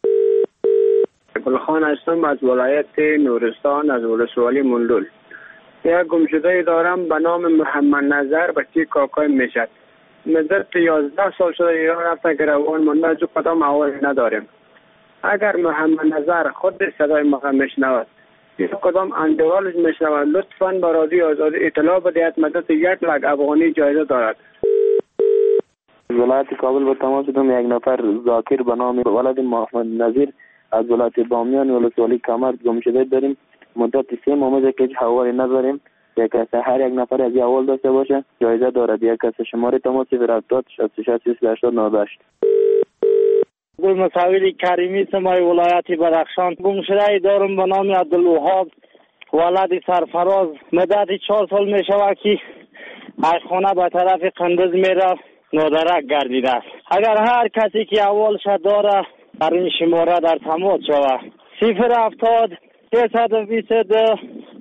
[SPEAKER 8] گلخان هستم از ولایت نورستان از ولسوالی مندل. یک گمشده دارم به نام محمد نظر بچه کاکای میشد. مدت 11 سال شده ایران رفته که روان مونده از کدام احوالی نداریم. اگر محمد نظر خود صدای ما میشنود یا کدام اندوالش میشنود لطفاً به رادیو آزادی اطلاع بدهید. مدت 1 لک افغانی جایزه دارد.
[SPEAKER 9] ولایت کابل با تماس دادم. یک نفر ذاکر به نام ولد محمد نظیر از ولایت بامیان ولسوالی کمر گمشده داریم. مدت 3 ماه که هیچ حوالی نداریم. یک کس هر یک نفر از اول داشته باشه جایزه دارد. یک کس شماره تماس 070 66 38 98.
[SPEAKER 10] گل مساوی کریمی سمای ولایت بدخشان گمشده دارم به نام عبدالوهاب ولد سرفراز. مدت 4 سال می شود که از خانه به طرف قندز میره نادرک گردیده است. اگر هر کسی که اولش داره در این شماره در تماس شود 070 322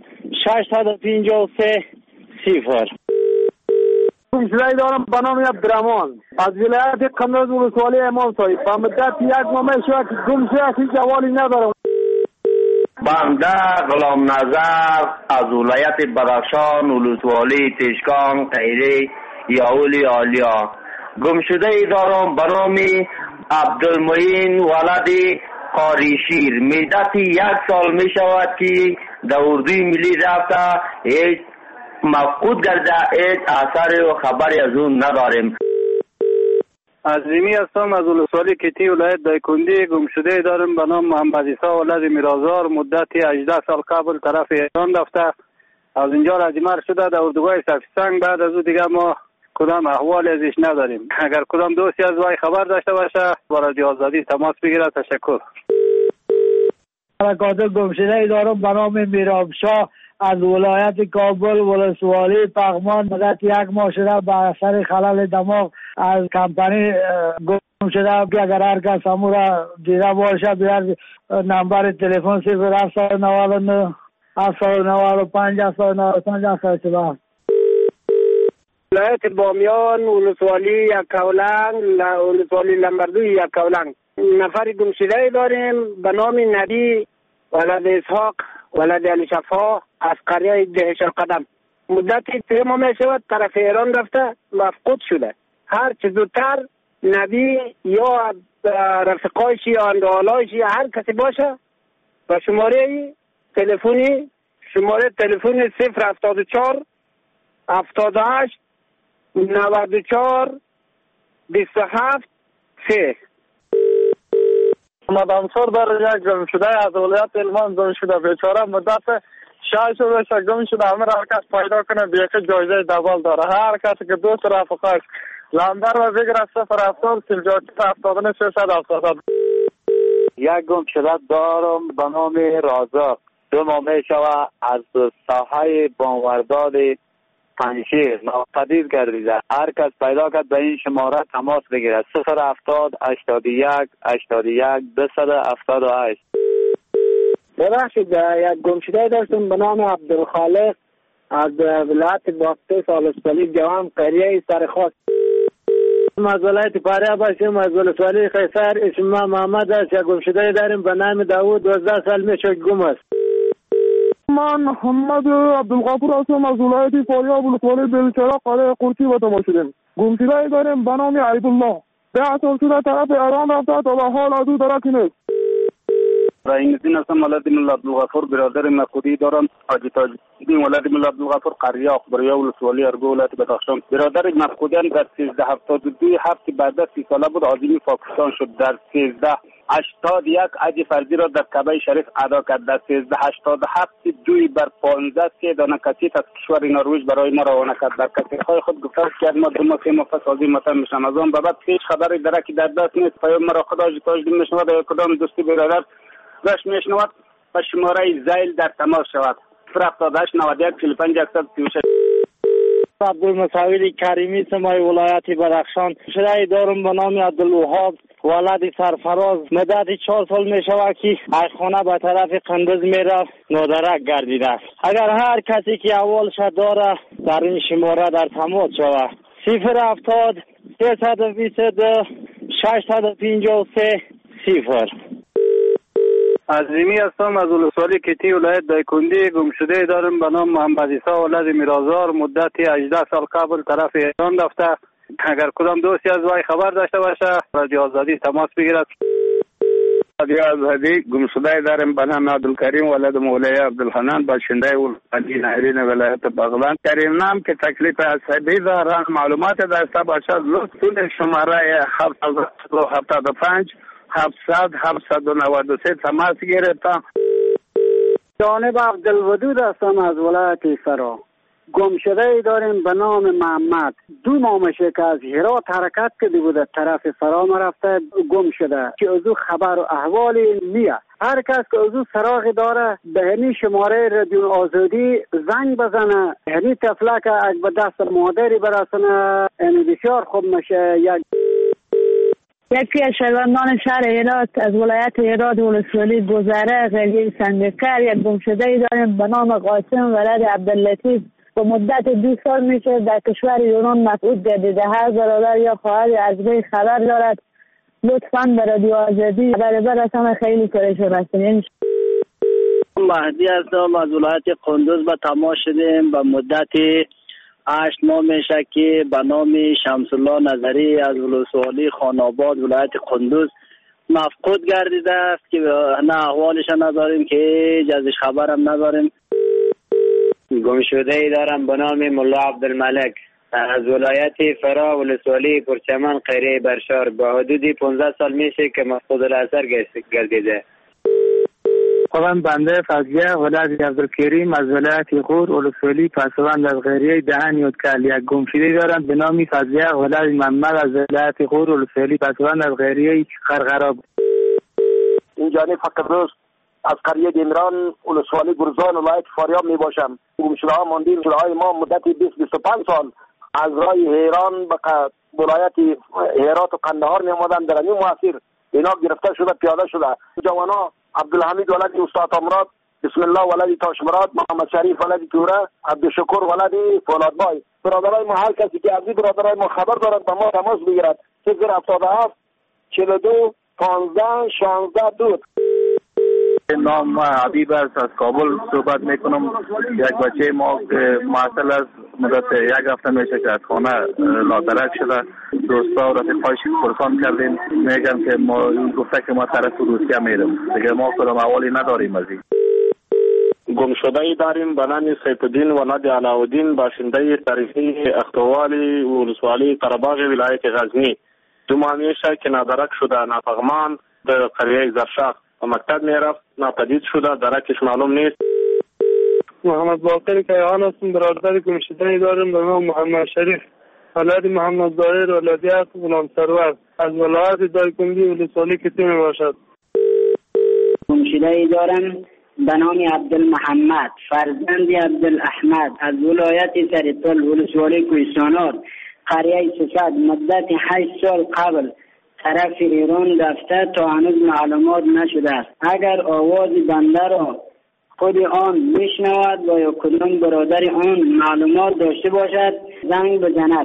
[SPEAKER 10] 653 0.
[SPEAKER 8] گمشده دارم به نام عبدالرحمن از ولایت قندز ولسوالی امام صاحب. به مدت 1 ماه می شود که گمشده هیچ جوالی ندارم.
[SPEAKER 11] بنده غلام نظر از ولایت بدخشان ولسوالی تشکان قیره یاولی آلیا گمشده ای دارم به نام عبدالمعین ولد قاریشیر. مدت 1 سال می شود که در اردوی ملی رفته هیچ مفقود گرده هیچ اثر و خبری از اون نداریم.
[SPEAKER 22] عظیمی هستم از ولسوالی کتی ولایت دایکندی. گمشده دارم به نام محمد عیسی ولد میرازار. مدت 18 سال قبل طرف ایران رفته از اینجا رجمر شده در اردوگاه سفیسنگ. بعد از او دیگه ما کدام احوال ازش نداریم. اگر کدام دوستی از وای خبر داشته باشه با رادیو آزادی تماس بگیره. تشکر.
[SPEAKER 25] قاتل گمشده دارم به نام میرابشاه از ولایت کابل ولسوالی پغمان. مدت 1 ماه شده به اثر خلل دماغ از کمپانی گم شده. اگر هر کس همو را دیده باشه بیار نمبر تلفن 0799 795 795 797.
[SPEAKER 8] ولایت بامیان ولسوالی یکاولنگ ولسوالی لمبردو یکاولنگ نفر گمشده داریم به نام نبی ولد اسحاق ولد علی شفا از قریه دهشان قدم. مدت 3 ماه می شود طرف ایران رفته مفقود شده. هر چه زودتر نبی یا رفقایش یا اندوالایش یا هر کسی باشه و شماره تلفنی 074 78 94 27
[SPEAKER 22] 3. محمد انصار در یک گم شده از ولایت علمان گم شده بیچاره مدت 6 روز گم شده. همه را کس پیدا کنه بیاکه جایزه دبل داره. هر کسی که دوست رفقاش لندر و بگیره 070 379 370.
[SPEAKER 12] یک گم شده دارم به نام رازق 2 ماه می شود از ساحه بانورداد پنشیر ناپدید گردیده. هر کس پیدا کرد به این شماره تماس بگیرد 070 81 81 278.
[SPEAKER 13] ببخشید یک گم شده داشتم به نام عبدالخالق از ولایت باکته سالسپلی جوان قریه سرخواست. از ولایت پاره باشیم از ولسوالی خیسر اسم محمد است. یک گم شده داریم به نام داوود 12 سال میشه گم است.
[SPEAKER 14] من محمد عبدالغفور هستم از ولایت فاریاب ولسوالی بلچرا قلعه قرطی و تمام شدیم. گم شده داریم به نام عیب الله 10 سال شده طرف ایران رفته تا به حال از او درکی نیست.
[SPEAKER 22] این دین هستم ولد ملا عبدالغفور برادر مخودی دارم حاجی تاج‌الدین ولد ملا عبدالغفور قریه اخباریا ولسوالی ارگو ولایت بدخشان. برادر مخودیان در 1372 هفته بعد از 30 ساله بود عازم پاکستان شد. در 1381 حج فرضی را در کعبه شریف ادا کرد. در 1387 دوی بر 15 3 دانه کتیف از کشور نروژ برای ما روانه کرد. در کتیف‌های خود گفته که ما دو ماه 3 ماه پس عازم وطن میشم. از آن بعد هیچ خبری درکی در دست نیست. پیام مرا خدا تاج‌الدین میشنود یا کدام دوستی برادر داشت میشنود و شماره زیل در تماس شود 078 91 45 136.
[SPEAKER 10] عبدالمصور کریمی سمای ولایت بدخشان شده دارم به نام عبدالوهاب ولد سرفراز مدت 4 سال می شود که از خانه به طرف قندوز می رفت نادرک گردیده است. اگر هر کسی که اولش داره در این شماره در تماس شود 070 322 653 0.
[SPEAKER 22] عظیمی هستم از ولسوالی کتی ولایت دایکندی. گم شده دارم به نام محمد عیسی ولد میرازار مدت 18 سال قبل طرف ایران رفته. اگر کدام دوستی از وی خبر داشته باشه رادیو آزادی تماس بگیرد.
[SPEAKER 4] رادیو آزادی گم شده دارم به نام عبدالکریم ولد مولای عبدالحنان باشنده ولسوالی نهرین ولایت بغلان. کریم نام که تکلیف عصبی دارن معلومات داشته باشد لطفاً شماره 775 700 793 تماس گرفتم.
[SPEAKER 24] جانب عبدالودود هستم از ولایت فرا. گم شده داریم به نام محمد 2 ماه میشه که از هرات حرکت کرده بوده طرف فرا رفته گم شده که از او خبر و احوالی نیست. هر کس که از او سراغ داره به همین شماره رادیو آزادی زنگ بزنه. همین طفله که به دست مادری برسنه بسیار خوب میشه.
[SPEAKER 16] یکی از شهروندان شهر هرات از ولایت هرات ولسوالی گذره قریه سنگکر یک گم شده داریم به نام قاسم ولد عبداللطیف به مدت 2 سال میشه در کشور ایران مفقود گردیده. هر برادر یا خواهر از وی خبر دارد لطفاً به رادیو آزادی خبر برسانه. خیلی پریشان هستیم.
[SPEAKER 17] مهدی هستم از ولایت قندوز به تماس شدیم به مدت 8 ماه میشه که به نام شمس الله نظری از ولسوالی خان‌آباد ولایت قندوز مفقود گردیده است که نه احوالش نداریم که ازش خبرم نداریم.
[SPEAKER 26] گم شده ای دارم به نام ملا عبدالملک از ولایت فرا ولسوالی پرچمن قریه برشار با حدود 15 سال میشه که مفقود الاثر گردیده.
[SPEAKER 8] خودم بنده فضلیه ولد عبدالکریم از ولایت غور ولسوالی پسوند از غریه دهن یودکل. یک گم شده دارم به نام فضلیه ولد محمد از ولایت غور ولسوالی پسوند از غریه خرخراب.
[SPEAKER 7] این جانب فقط روز از قریه دیمران ولسوالی گرزان ولایت فاریاب می باشم. گم شده ها ماندیم شده های ما مدت 20-25 سال از راه ایران به ولایت هرات و قندهار می آمدن. در این مسیر اینا گرفته شده پیاده شده. جوانا عبدالحمید ولد استاد امراد بسم الله ولد تاشمراد محمد شریف ولد توره عبدالشکر ولد فولادبای. برادرای ما هر کسی که از این برادرای ما خبر دارد با ما تماس بگیرد 077 42 15 16 2.
[SPEAKER 27] نام حبیب است از کابل صحبت میکنم. یک بچه ما که معطل است مدت 1 هفته میشه که از خانه نادرک شده. دوستا و رفیقایش پرسان کردیم میگن که ما گفته که ما طرف روسیه میرم دیگه ما کدام احوالی نداریم. از این
[SPEAKER 22] گم شده ای داریم به نام سیف الدین ولد علاءالدین باشنده تاریخی اختوالی ولسوالی قره‌باغ ولایت غزنی
[SPEAKER 27] 2 ماه میشه که نادرک شده. نافغمان در قریه زرشاق و مکتب میرفت، ناپدید شده، درکش معلوم نیست.
[SPEAKER 1] محمد باقر کیهان هستم، برادر گمشده دارم به نام محمد شریف ولد محمد ظاهر ولدیت غلام سرور از ولایت دایکنډي ولسوالۍ کتی می باشد.
[SPEAKER 5] گمشده دارم به نام عبدالمحمد فرزند عبدالاحمد از ولایت سرطل ولسوالی کوهستانات قریه سوسد مدت 8 سال قبل طرف ایران رفته تا هنوز معلومات نشده است. اگر آواز بنده را خود آن میشنود و یا کدام برادر آن معلومات داشته باشد زنگ بزند.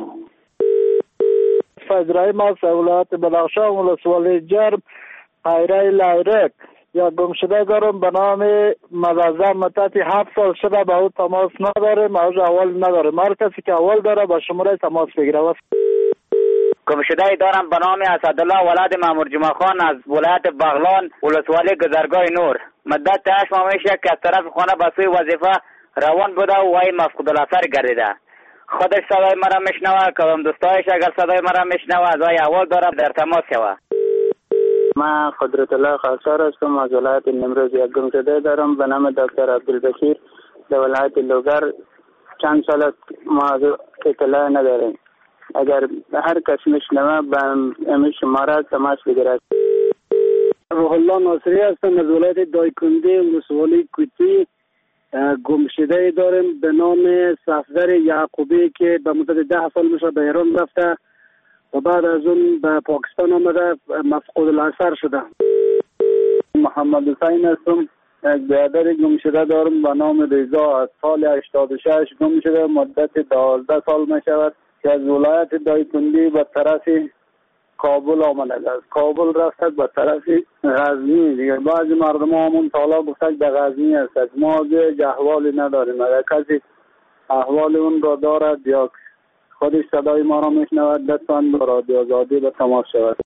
[SPEAKER 25] فضرای ما ولایت بدخشان ولسوالی جرم قریه لیرک یا گمشده دارم به نام مززه مدت 7 سال شده به او تماس نداریم، از اول نداریم. هر کسی که اول داره با شماره تماس بگیره.
[SPEAKER 6] گمشده دارم به نام اسدالله ولد مامور جمعه خان از ولایت بغلان ولسوالی گذرگاه نور مدت 8 ماه میشه که از طرف خانه به سوی وظیفه روان بوده و وی مفقود الاثر گردیده. خودش صدای مرا میشنوه، کدام دوستایش اگر صدای مرا میشنوه از وی اول داره در تماس شوه.
[SPEAKER 15] من قدرت الله خاصار هستم از ولایت نیمروز. یک گمشده دارم به نام دکتر عبدالبشیر در ولایت لوگر. چند سال ما از اطلاع نداریم. اگر هر کس میشنوه به امی شماره تماس بگیرد.
[SPEAKER 10] روح الله ناصری هستم از ولایت دایکنډي ولسوالی کوتی. گمشده داریم به نام صفدر یعقوبی که به مدت 10 سال میشه به ایران رفته و بعد از اون به پاکستان آمده مفقود الاثر شده.
[SPEAKER 15] محمد حسین هستم. یک برادر گمشده دارم به نام رضا از سال 86 گمشده مدت 12 سال میشود که از ولایت دایکنډي به طرف کابل آمده است. کابل رفته به طرف غزنی. دیگه بعضی مردم همون تالا گفته به غزنی است. ما دیگه احوالی نداریم. اگر کسی احوال اون را دارد یا خودش صدای ما را میشنود لطفاً با رادیو آزادی به تماس شود.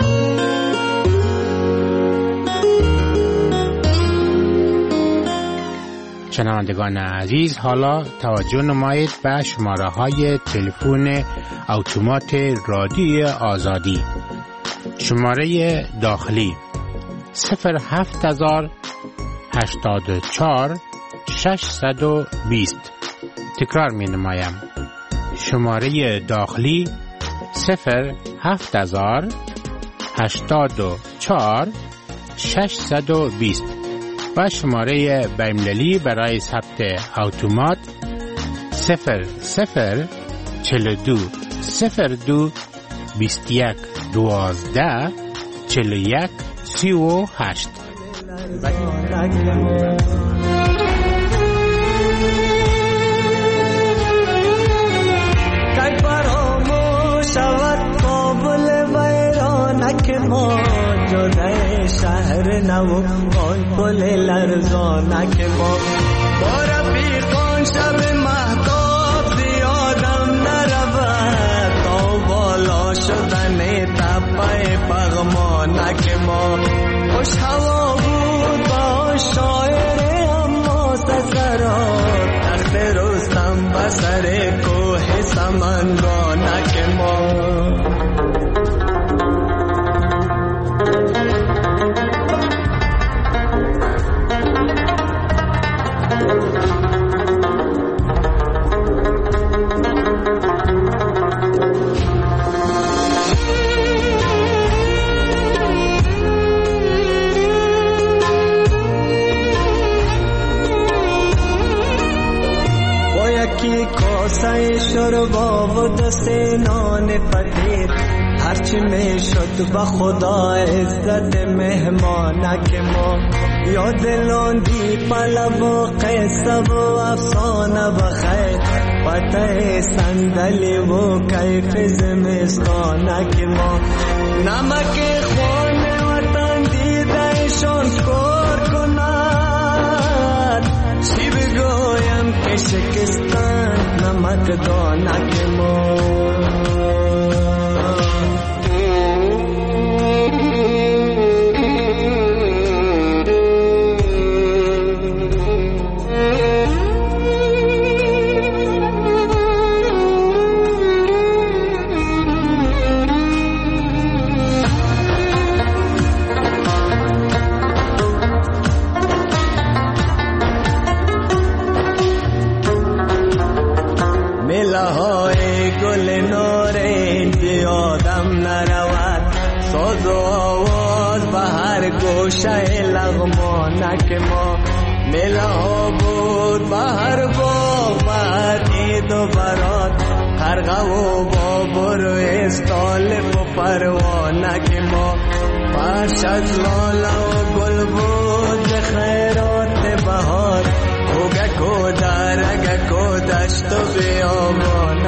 [SPEAKER 3] شنوندگان عزیز، حالا توجه نمایید به شماره های تلفن اتومات رادیو آزادی. شماره داخلی 07084 620. تکرار می نمایم. شماره داخلی 07084 620 و شماره بین‌المللی برای ثبت اتومات 0042 02 21 12 41 38.
[SPEAKER 18] کای فراموش شود کابل ویرانک ما جدای شهر نو آن پل لرزانک ما با رفیقان شب مهتاب زیادم نرود تا بالا شدن تپه پغمانک ما خوش هوا بود با شاعر اما سسرات تخت رستم بسر کوه سمنگانک ما کی کوسه شربا و دست نان فقیر هرچی می شد به خدا عزت مهمانک ما یاد لاندی پلو و قصه و افسانه بخیر پته صندلی و کیف زمستانک ما نمک خون وطن دیدهشان کار کند چی بگویم که شکستن نمک دانک ما پروانا که ما ملا بود بهر باغ بر عید و برات خرقه و بابر و استالف و پروانا که ما پاش از لاله و گل بود خیرات بهار اوگه کو دارگه کو دشت و بیابان